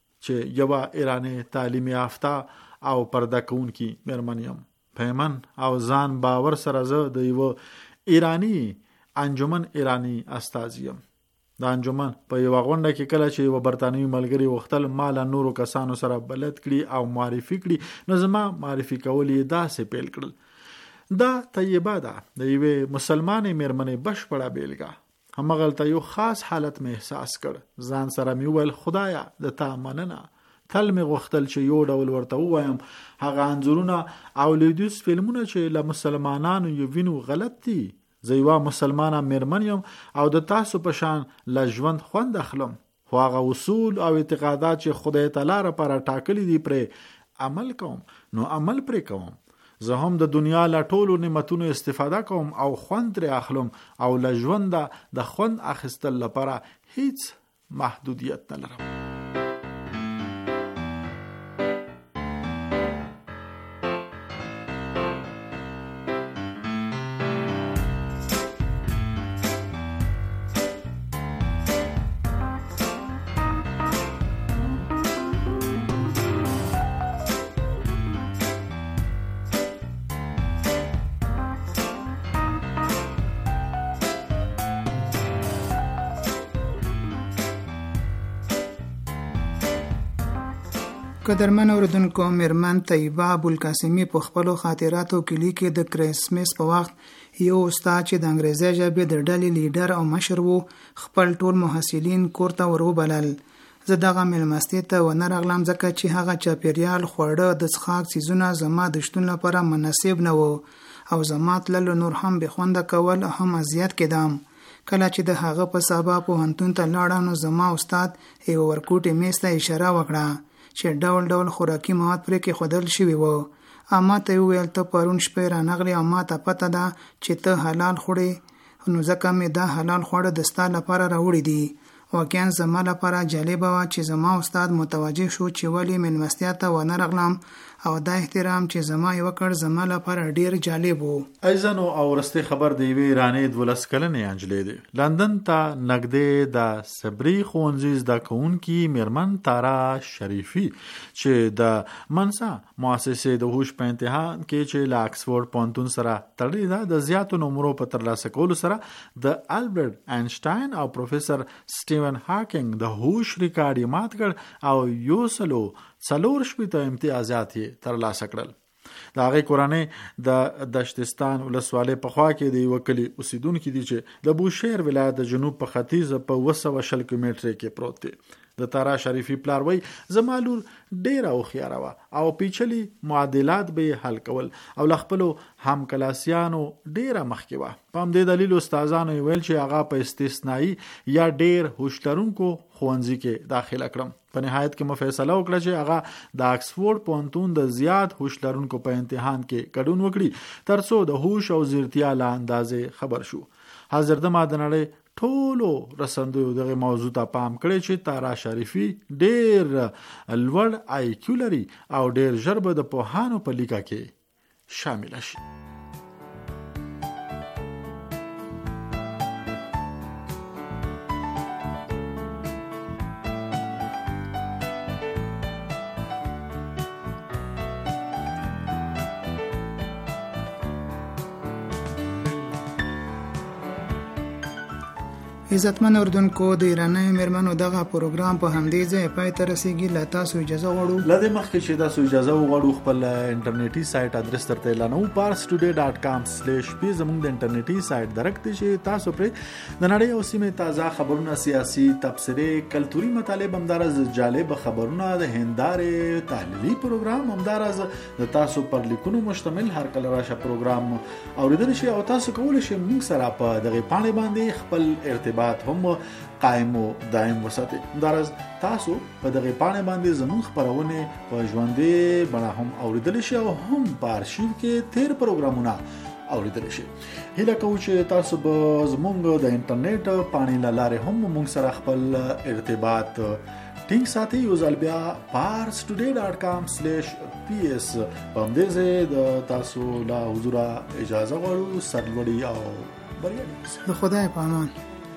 چې یوه ایرانی تعلیم یافته او پرده کوونکې مېرمن یم. په ایمن او ځان باور سره زه د یوه ایرانی انجمن ایرانی استازی یم. د انجمن په یوه غونډه کې کله چې یوه برطانوي ملګري غوښتل ما له نورو کسانو سره بلد کړي او معرفي کړي، نو زما معرفي کول یې داسې پیل کړل. دا طیبه ده د یوې مسلمانې مېرمنې بشپړه بیلګه. همغلته یو خاص حالت مې احساس کړ. ځان سره مې وویل خدایا د تا مننه. تل مې غوښتل چې یو ډول ورته ووایم هغه انځورونه او لیدوس فلمونه چې له مسلمانانو یې وینو غلط دي. زه یوه مسلمانه مېرمن یم او د تاسو په شان له ژوند خوند اخلم، خو هغه اصول او اعتقادات چې خدای تعالی لپاره ټاکلي دي پرې عمل کوم، نو عمل پرې کوم. زه هم د دنیا له ټولو نعمتونو استفاده کوم او خوند ترې اخلم او له ژونده د خوند اخیستل لپاره هیڅ محدودیت نه لرم. قدرمن اوریدونکو، مېرمن طیبه ابوالقاسمي په خپلو خاطراتو کې لیکي د کرسمس په وخت یو استاد چې د انګریزي ژبې د ډلې لیډر او مشر وو خپل ټول محصلین کور ته وروبلل. زه دغه مېلمستې ته ونه راغلم ځکه چې هغه چاپېریال، خواړه، د څښاک څیزونه زما د شتون لپاره مناسب نه وو او زما تللو نور هم بېخونده کول هم اذیت کېدم. کله چې د هغه په سبا پوهنتون ته لاړم نو زما استاد یو ورکوټې میز ته اشاره وکړه چې ډول ډول خوراکي مواد پرې کې خودل شوي وو. اما ته ویل ته پرون شپې رانغلی او ما ته پته ده چې ته حلال خورې، نو ځکه مې دا حلال خواړه د ستا لپاره راوړي دي. واقعا زما لپاره جالبه وه چې زما استاد متوجه شو چې ولې مېلمستیا ته ونه راغلم او دا احترام چې زما یې وکړ زما لپاره ډیر جالب و. ایزنو او ورسته خبر دی وی ایرانی دولس کلنې انجلې دی لندن ته نګدې د صبري خونځیز د کونکي مېرمن تارا شریفي چې د منسا مؤسسې د هوش په امتحان کې چې له اکسفورد پونتون سره تړلې ده د زیاتو نمرو په ترلاسه کولو سره د البرت آینشټاین او پروفیسور سټیون هاکینګ د هوش ریکارډ یې مات کړ او یو سلو څلور شپېته امتیازات یې ترلاسه کړل. د هغې کورنۍ د دشتستان ولسوالۍ په خوا کې د یوه کلي اوسیدونکي دي چې د بوشهر ولایت د جنوب په ختیځ په اوه سوه شل کیلومتره کې پروت دی. د تارا شریفي پلار وای زما لور ډیره هوښیاره وه او پیچلي معادلات به حل کول او له خپلو همکلاسیانو ډیره مخکې وه. په همدې دلیل استادانو ویل چې هغه په استثنایی یا ډیر هوش لرونکو ښوونځي کې داخله کړم. په نهایت کې مو فیصله وکړه چې هغه د آکسفورډ پوهنتون د زیات هوش لرونکو په امتحان کې ګډون وکړي ترڅو د هوش او ځیرتیا له اندازې خبر شو. حاضر د مادنړۍ ټولو رسندویو دغه موضوع ته پام کړی چې تارا شریفي ډیر لوړ آی کیو لري او ډیر ژر به د پوهانو په لیکه کې شامل شي. عزتمن اردوونکو د ایراني مېرمنو دغه پروګرام په همدې ځای پای ته رسیږي. له تاسو اجازه غواړو لدې مخکې چې تاسو اجازه وغواړو خپل انټرنیټي سایت ادرس درته اعلانوو پارس ټوډے ډاټ کام سلیش پی زموږ د انټرنیټي سایت درک دی چې تاسو پرې د نړۍ او سیمې تازه خبرونه سیاسي تبصرې کلتوري مطالب همدارز جالب خبرونه د هندارې تحلیلي پروګرام همدارز د تاسو پر لیکونو مشتمل هر کله راشه پروګرام اوریدل شي او تاسو کولی شئ موږ سره په دغه پاڼې باندې خپل ارتباط هم قائم او دائم وساتئ. همدارز تاسو په دغه پاڼې باندې زموږ خبرونه په ژوندۍ بڼه هم اوریدل شي او هم په آرشیو کې تیر پروګرامونه اوریدل شي. هیله کوم چې تاسو به زموږ د انټرنیټ پاڼې له لارې هم موږ سره خپل ارتباط ټینګ ساتي. یو ځل بیا پارس ټوډے ډاټ کام سلیش پی ایس په همدې ځای د تاسو له حضور اجازه غواړو. سرلوړي او بریالي د خدای په امان.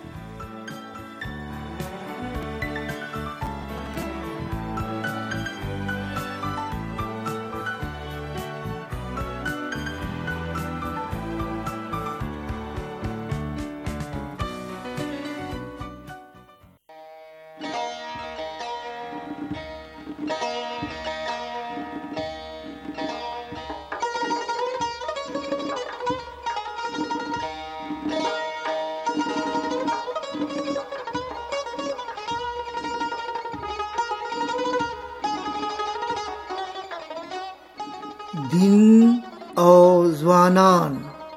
دین او ځوانان.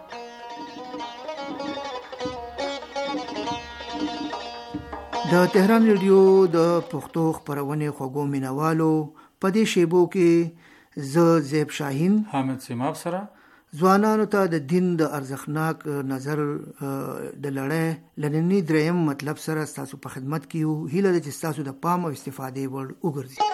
د تهران ریډیو د پښتو خبرونه خوږو مینوالو په دې شیبو کې ز زیب شاهین حامد سیماب سره ځوانانو ته د دین د ارزښتناک نظر د لړۍ لننی دریم مطلب سره تاسو په خدمت کې یو. هیله ده چې تاسو د پام او استفادې وړ وګرځي.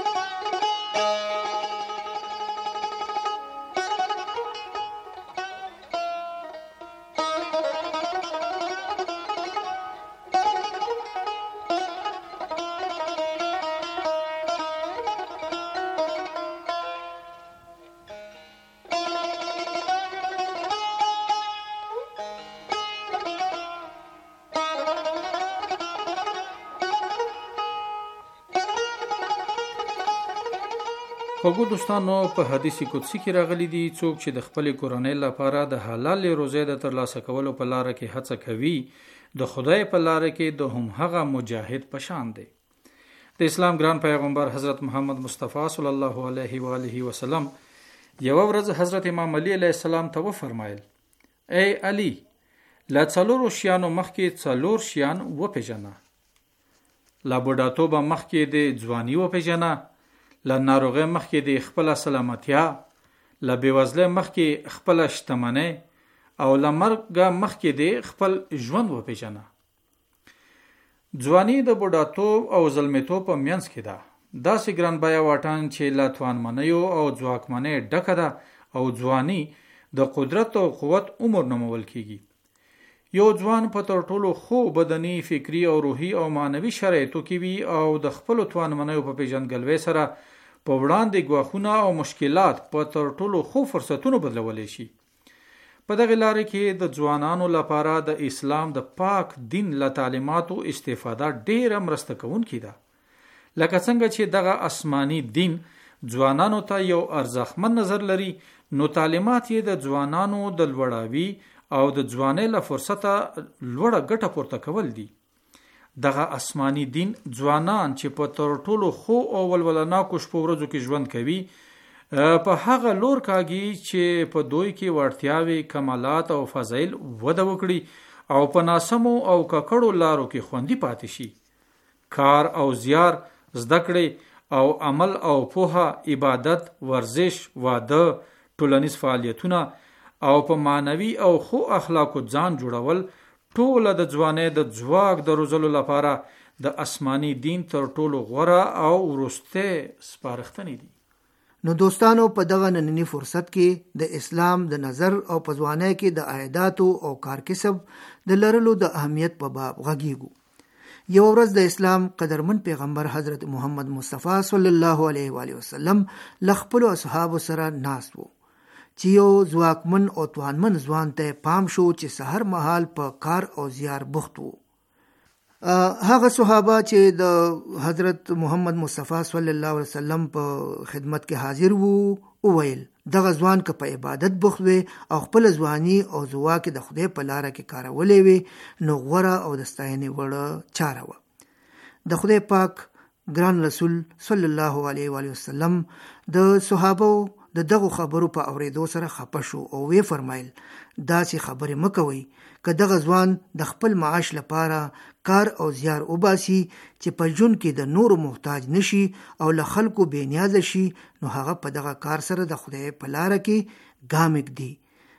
خوږو دوستانو، په حدیث قدسی کې راغلی دی څوک چې د خپل کورنۍ لپاره د حلال روزي د ترلاسه کولو په لار کې هڅه کوي د خدای په لار کې د هم هغه مجاهد په شان دی. د اسلام ګران پیغمبر حضرت محمد مصطفی صلی الله علیه و آله وسلم یو ورځ حضرت امام علی علیه السلام ته و فرمایل: ای علی، لا څلور شیانو مخکې څلور شیان و پیژنه. لا بډاتوبه مخکې د ځواني و پیژنه، لا ناروغه مخکې د خپل سلامتیا، لا بیوزله مخکې خپل شتمنۍ او لا مرګ مخکې د خپل ژوند و پیژنه. ځواني د بډاتوب او زلمیتوب په منځ کې ده. داسې ګران بیا واټن چې لا توانمنیو او ځواکمنۍ ډکه ده او ځواني د قدرت او قوت عمر نومول کیږي. یو ځوان په تر ټولو خو بدني، فکری او روحي او معنوي شرایطو کې وي او د خپل توانمنیو په پیژندګلوي سره په وړاندې ګواښونه او مشکلات په تر ټولو خو فرصتونو بدلولی شي. په دغه لارې کې د ځوانانو لپاره د اسلام د پاک دین له تعلیماتو استفاده ډېره مرسته کوونکې ده. لکه څنګه چې دغه آسماني دین ځوانانو ته یو ارزښتمن نظر لري، نو تعلیمات یې د ځوانانو د لوړاوي او د ځوانۍ له فرصته لوړه ګټه پورته کول دي. دغه آسماني دین ځوانان چې په تر ټولو خو او ولولناکو شپو ورځو کې ژوند کوي په هغه لور کاږي چې په دوی کې وړتیاوي، کمالات او فضایل وده وکړي او په ناسمو او ککړو لارو کې خوندي پاتې شي. کار او زیار، زده کړې او عمل او پوهه، عبادت، ورزش، واده، ټولنیز فعالیتونه او په معنوي او خو اخلاقو ځان جوړول ټول د ځوانۍ د ځواک د روزلو لپاره د آسماني دین تر ټولو غوره او وروسته سپارښتنې دي. نو دوستانو، په دغه نننی فرصت کې د اسلام د نظر او په ځوانۍ کې د عایداتو او کار کسب د لرلو د اهمیت په باب غږیږو. یو ورځ د اسلام قدرمن پیغمبر حضرت محمد مصطفی صلی الله علیه و آله وسلم له خپلو اصحابو سره ناست وو چې یو ځواکمن او توانمن ځوان ته پام شو چې سحر مهال په کار او زیار بوخت وو. هغه صحابه چې د حضرت محمد مصطفی صلی الله علیه وسلم په خدمت کې حاضر وو وویل دغه ځوان که په عبادت بوخت وي او خپل ځواني او ځواک د خدای په لاره کې کارولې وي نو غوره او د ستاینې وړ چاره وه. د خدای پاک ګران رسول صلی الله علیه و آله وسلم د صحابه د دغه خبرو په اوریدو سره خپه شو او وی فرمایل داسې خبرې مکوئ که دغه ځوان د خپل معاش لپاره کار او زیار وباسي چې په ژوند کې د نورو محتاج نشي او له خلکو بې نیازه شي نو هغه په دغه کار سره د خدای په لاره کې ګام اږدي.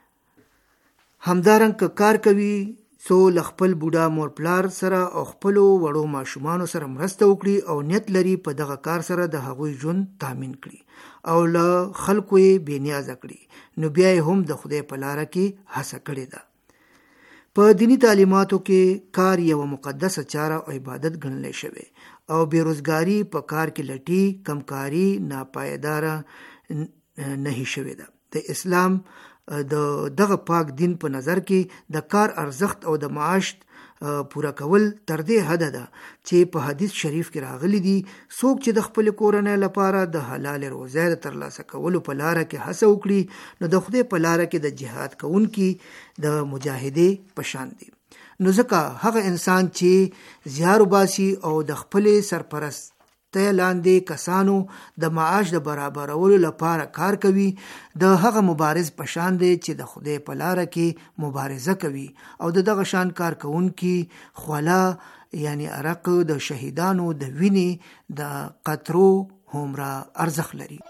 همدارنګه که کار کوي سو له خپل بوډا مور پلار سره او خپلو وړو ماشومانو سره مرسته وکړي او نیت لري په دغه کار سره د هغوی ژوند تامین کړي او له خلکو یې بې نیازه کړي نو بیا هم د خدای په لاره کې هڅه کړې ده. په دینی تعلیماتو کې کار یو مقدسه چاره او عبادت ګڼل شوی او بیروزګاری په کار کې لټي کمکاری ناپایداره نه شوی ده. د اسلام د دغه پاک دین په نظر کې د کار ارزښت او د معاش پورا کول تر دې حد ده چې په حدیث شریف کې راغلی دي څوک چې د خپل کورنۍ لپاره د حلال روزي ترلاسه کولو په لاره کې هڅه وکړي نو د خدای په لاره کې د جهاد کوونکي د مجاهدې په شان دي. نو ځکه هغه انسان چې زیار وباسي او د خپل سرپرست ته لاندې کسانو د معاش د برابرولو لپاره کار کوي د هغه مبارز په شان دی چې د خدای په لاره کې مبارزه کوي او د دغه شان کار کوونکي خولا یعنی عرق د شهیدانو د وینې د قطرو هومره ارزښت لري.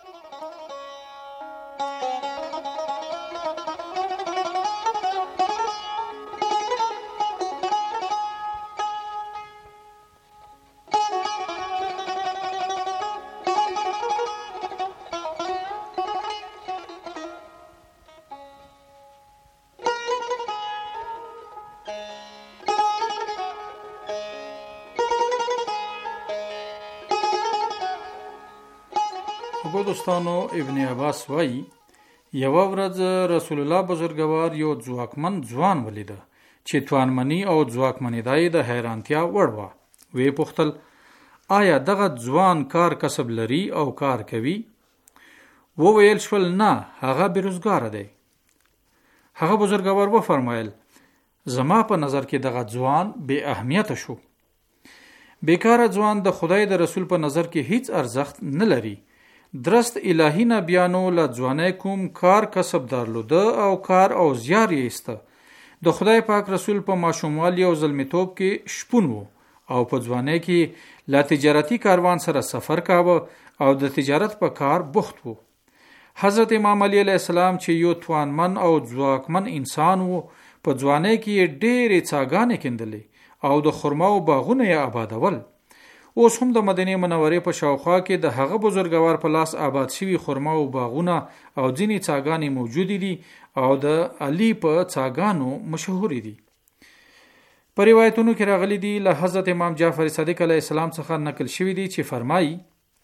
دوستانو، ابن عباس وایي یو ورځ رسول الله بزرګوار یو ځواکمن ځوان ولیده چې توانمنی او ځواکمنۍ د حیرانتیا وړ وه. وی پوښتل آیا دغه ځوان کار کسب لري او کار کوي؟ وویل شول نه، هغه بیروزګار دی. هغه بزرګوار وفرمایل زما په نظر کې دغه ځوان بې اهمیته شو. بیکاره ځوان د خدای د رسول په نظر کې هیڅ ارزښت نه لري. درست الهی نبیانو له ځوانۍ کوم کار کسب درلوده او کار او زیار یې ایسته. د خدای پاک رسول په ماشوموالي او زلمیتوب کې شپون وو او په ځوانۍ کې له تجارتي کاروان سره سفر کاوه او د تجارت په کار بوخت وو. حضرت امام علی علیه السلام چې یو توانمن او ځواکمن انسان وو په ځوانۍ کې ډېرې څاګانې کیندلې او د خرماو باغونه یې آبادول. اوس هم د مدینه منورې په شاوخوا کې د هغه بزرګوار په لاس آباد شوي خرما او باغونه او ځینې څاګانې موجود دي او د علی په څاګانو مشهور دي. په روایتونو کې راغلي دي له حضرت امام جعفر صادق علیه السلام څخه نقل شوی دي چې فرمایي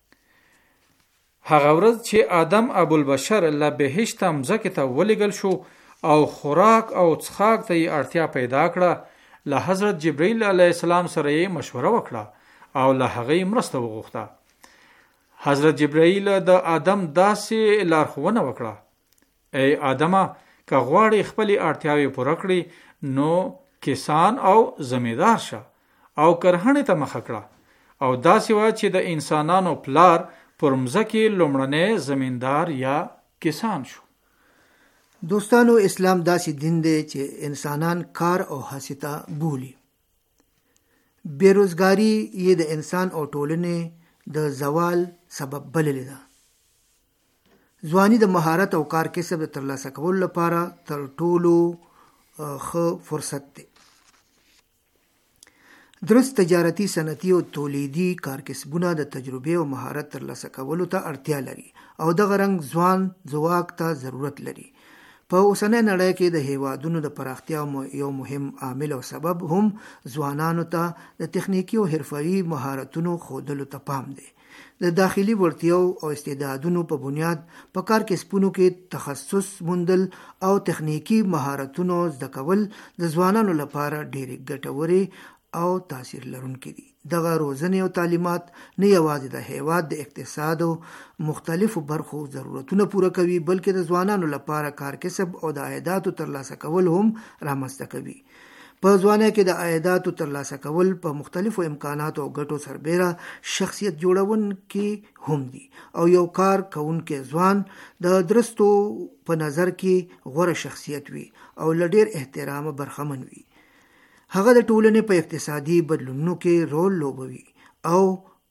هغه ورځ چې آدم ابوالبشر له بهشت مځکې ته ولېږل شو او خوراک او څښاک ته یې اړتیا پیدا کړه له حضرت جبرئیل علیه السلام سره یې مشوره وکړه او له هغه مرسته وغوښته. حضرت جبرائیل د آدم داسې لارښوونه وکړه ای آدمه که غواړې خپلې اړتیاوې پوره کړې نو کسان او زمیدار شه او کرهڼې ته مخه کړه او داسې وه چې د انسانانو پلار پر مځکې لومړنی زمیندار یا کسان شو. دوستانو، اسلام داسې دین دی چې انسانان کار او هڅې ته بولي. بیروزګاری یې د انسان او ټولنې د زوال سبب بللی ده. ځواني د مهارت او کار کسب د ترلاسه کولو لپاره تر ټولو ښه فرصت دی. درست تجارتي، صنعتي او تولیدي کارکسبونه د تجربه او مهارت ترلاسه کولو ته اړتیا لري او دغه رنګ ځوان ځواک ته ضرورت لري. په اوسنۍ نړۍ کې د هیوادونو د پراختیا یو مهم عامل او سبب هم ځوانانو ته د تخنیکی او حرفوي مهارتونو ښودلو ته پام دی. د داخلي وړتیاو او استعدادونو په بنیاد په کارکسبونو کې تخصص موندل او تخنیکی مهارتونو زده کول د ځوانانو لپاره ډېرې ګټورې او تاثیر لرونکي دي. دغه روزنې او تعلیمات نه یوازې د هیواد د اقتصاد او مختلفو برخو ضرورتونه پوره کوي، بلکې د ځوانانو لپاره کارکسب او د عایداتو ترلاسه کول هم رامنځته کوي. په ځوانۍ کې د عایداتو ترلاسه کول په مختلفو امکاناتو او ګټو سربیره شخصیت جوړونکي هم دي او یو کار کوونکی ځوان د درستو په نظر کې غوره شخصیت وي او له ډېر احترامه برخمن وي. هغه د ټولنې په اقتصادي بدلونونو کې رول لوبوي او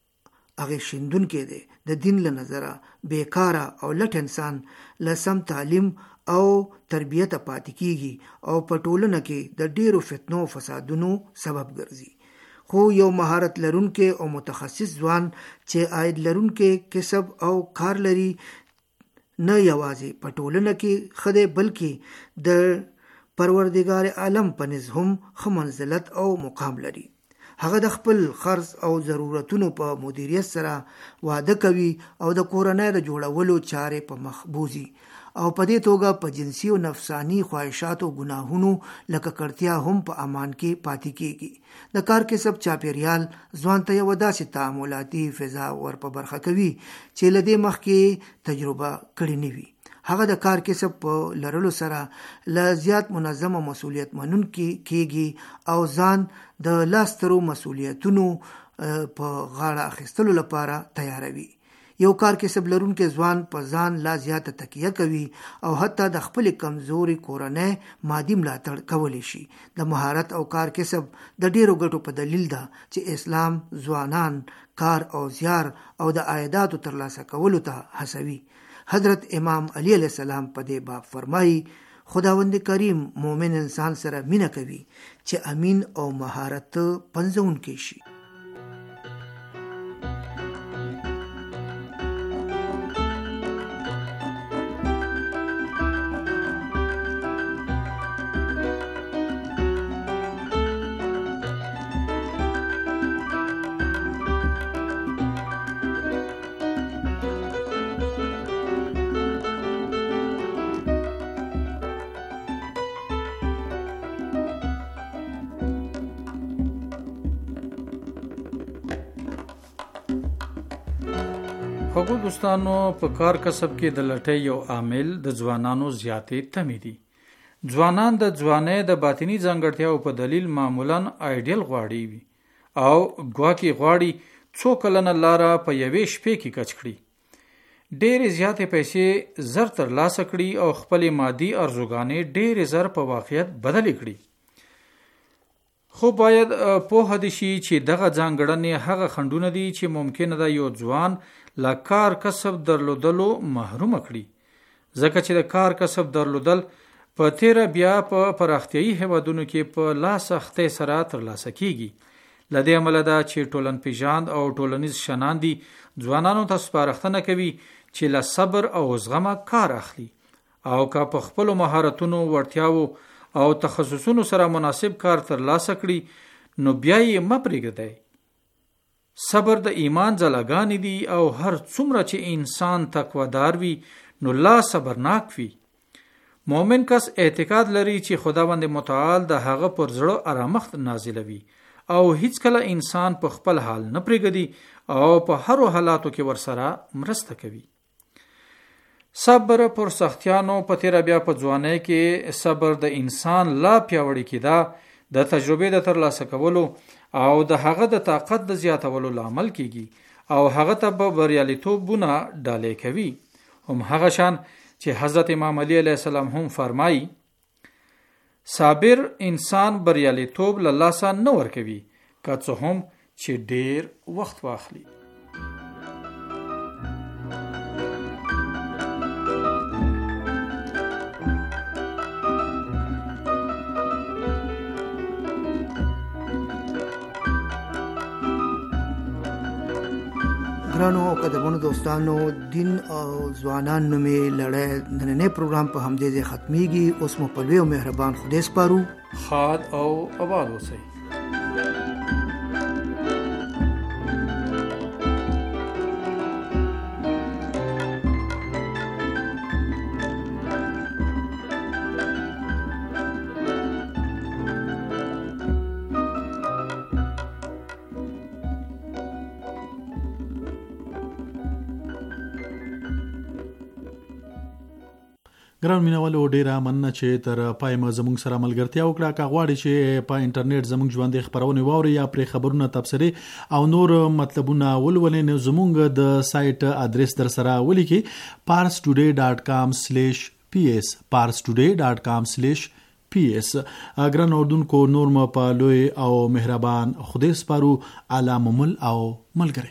هغه شیندونکی دی. د دین له نظره بیکاره او لټ انسان له سم تعلیم او تربیت پاتې کیږي او په ټولنه کې د ډیرو فتنو او فسادونو سبب ګرځي. خو یو مهارت لرونکي او متخصص ځوان چې عاید لرونکي کسب او کار لري نه یوازې په ټولنه کې خدای بلکې د پروردگار عالم په نزد هم ښه منزلت او مقام لري. هغه د خپل خرڅ او ضرورتونو په مدیریت سره واده کوي او د کورنۍ د جوړولو چارې په مخ بوزي او په دې توګه په جنسي او نفسانی خواهشاتو ګناهونو لکه کړتیا هم په امان کې پاتې کیږي. د کار کسب چاپیریال ځوان ته یو داسې تعاملاتي فضا ور په برخه کوي چې له دې مخکې تجربه کړې نه وي. هغه د کار کسب په لرلو سره له زیات منظم او مسؤلیت منونکي کیږي او ځان د لاسترو مسؤلیتونو په غاړه اخیستلو لپاره تیاروي. یو کار کسب لرونکي ځوان په ځان لا زیاته تکیه کوي او حتی د خپل کمزوري کورنۍ مادي ملاتړ کولی شي. د مهارت او کار کسب د ډیرو ګټو په دلیل ده چې اسلام ځوانان کار او زیار او د عایداتو ترلاسه کولو ته هڅوي. حضرت امام علی علیہ السلام په دې باب فرمایي خداوند کریم مومن انسان سره مینه کوي چې امین او مهارت پنځونکی شي. خو دوستانو، په کار کسب کې د لټۍ یو عامل د ځوانانو زیاتې تمې دي. ځوانان د ځوانۍ د باطنی ځانګړتیاو په دلیل معمولاً آیډیل غواړي وي او ګواکې غواړي څو کلنه لاره په یوې شپې کې کچ کړي، ډېرې زیاتې پیسې زر ترلاسه کړي او خپلې مادي ارزوګانې ډېرې زر په واقعیت بدلې کړي. خو باید پوهه دي شي چې دغه ځانګړنې هغه خنډونه دي چې ممکنه ده یو ځوان له کار کسب درلودلو محروم کړي، ځکه چې د کار کسب درلودل په تیره بیا په پراختیایي هیوادونو کې په لاس اخته سره ترلاسه کیږي. لدې عمله ده چې ټولن پیژاند او ټولنیز شناندي ځوانانو ته سپارښتنه کوي چې له صبر او زغمه کار اخلي او که په خپلو مهارتونو، وړتیاو او تخصصونو سره مناسب کار ترلاسه کړي نو بیا یې مه پرېږدئ. صبر د ایمان ځلاګانې دي او هر څومره چې انسان تقوادار وي نو لا صبرناک وي. مؤمن کس اعتقاد لري چې خداوند متعال د هغه پر زړه آرامښت نازلوي او هیڅ کله انسان په خپل حال نه پرېږدي او په هرو حالاتو کې ورسره مرسته کوي. صبر پر سختیانو په تیره بیا په ځوانۍ کې صبر د انسان لا پیاوړی کیدا، د تجربې د ترلاسه کولو او د هغه د طاقت د زیاتولو لامل کیږي او هغه ته به بریالیتوبونه ډالې کوي. هم هغه شان چې حضرت امام علی علیه السلام هم فرمایي صابر انسان بریالیتوب له لاسه نه ورکوي که څه هم چې ډیر وخت واخلي. ګرانو او قدرمنو دوستانو، دین او ځوانانو مې لړۍ نننې پروګرام په همدې ځای ختمیږي. اوس مو په لوی او مهربان خدای سپارو. خاد او آباد اوسئ. ګران مینوالو، ډیره مننه چې تر پای مو زموږ سره ملګرتیا وکړه. که غواړئ چې په انټرنیټ زموږ ژوند خبرونه واوري یا پرې خبرونه تبصرې او نور مطلبونه ولولئ، نو زموږ د سایت ادرس در سره ولیکئ پارس ټوډے ډاٹ کام سلیش پی ایس پارس ټوډے ډاٹ کام سلیش پی ایس. ګران اوردونکو، نور مو په لوی او مهربان خدای سپارو. اعلی ممل او ملګری.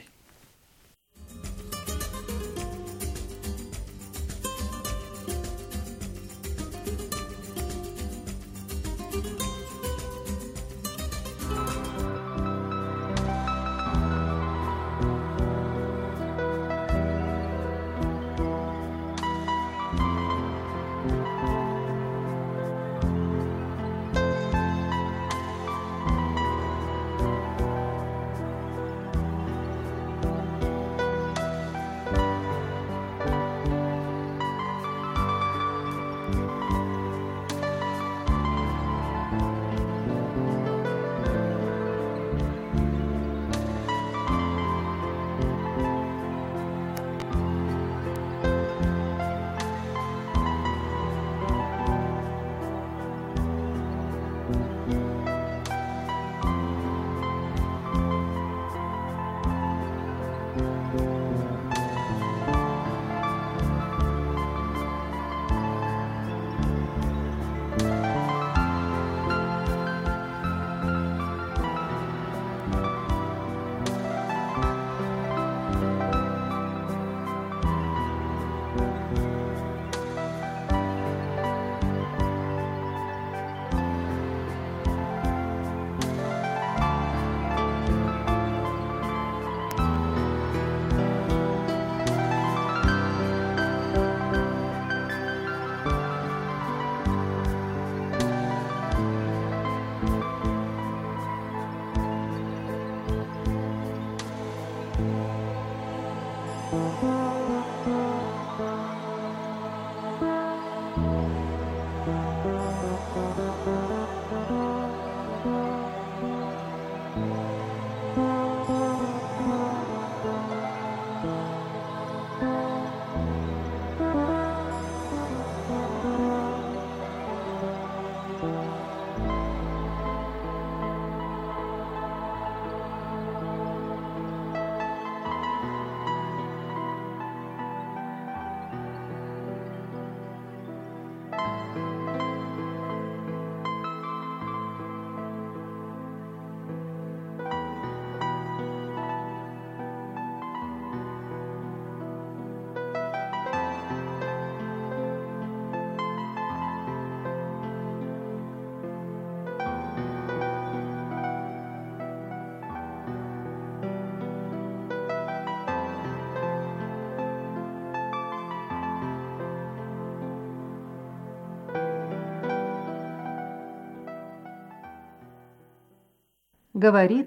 Говорит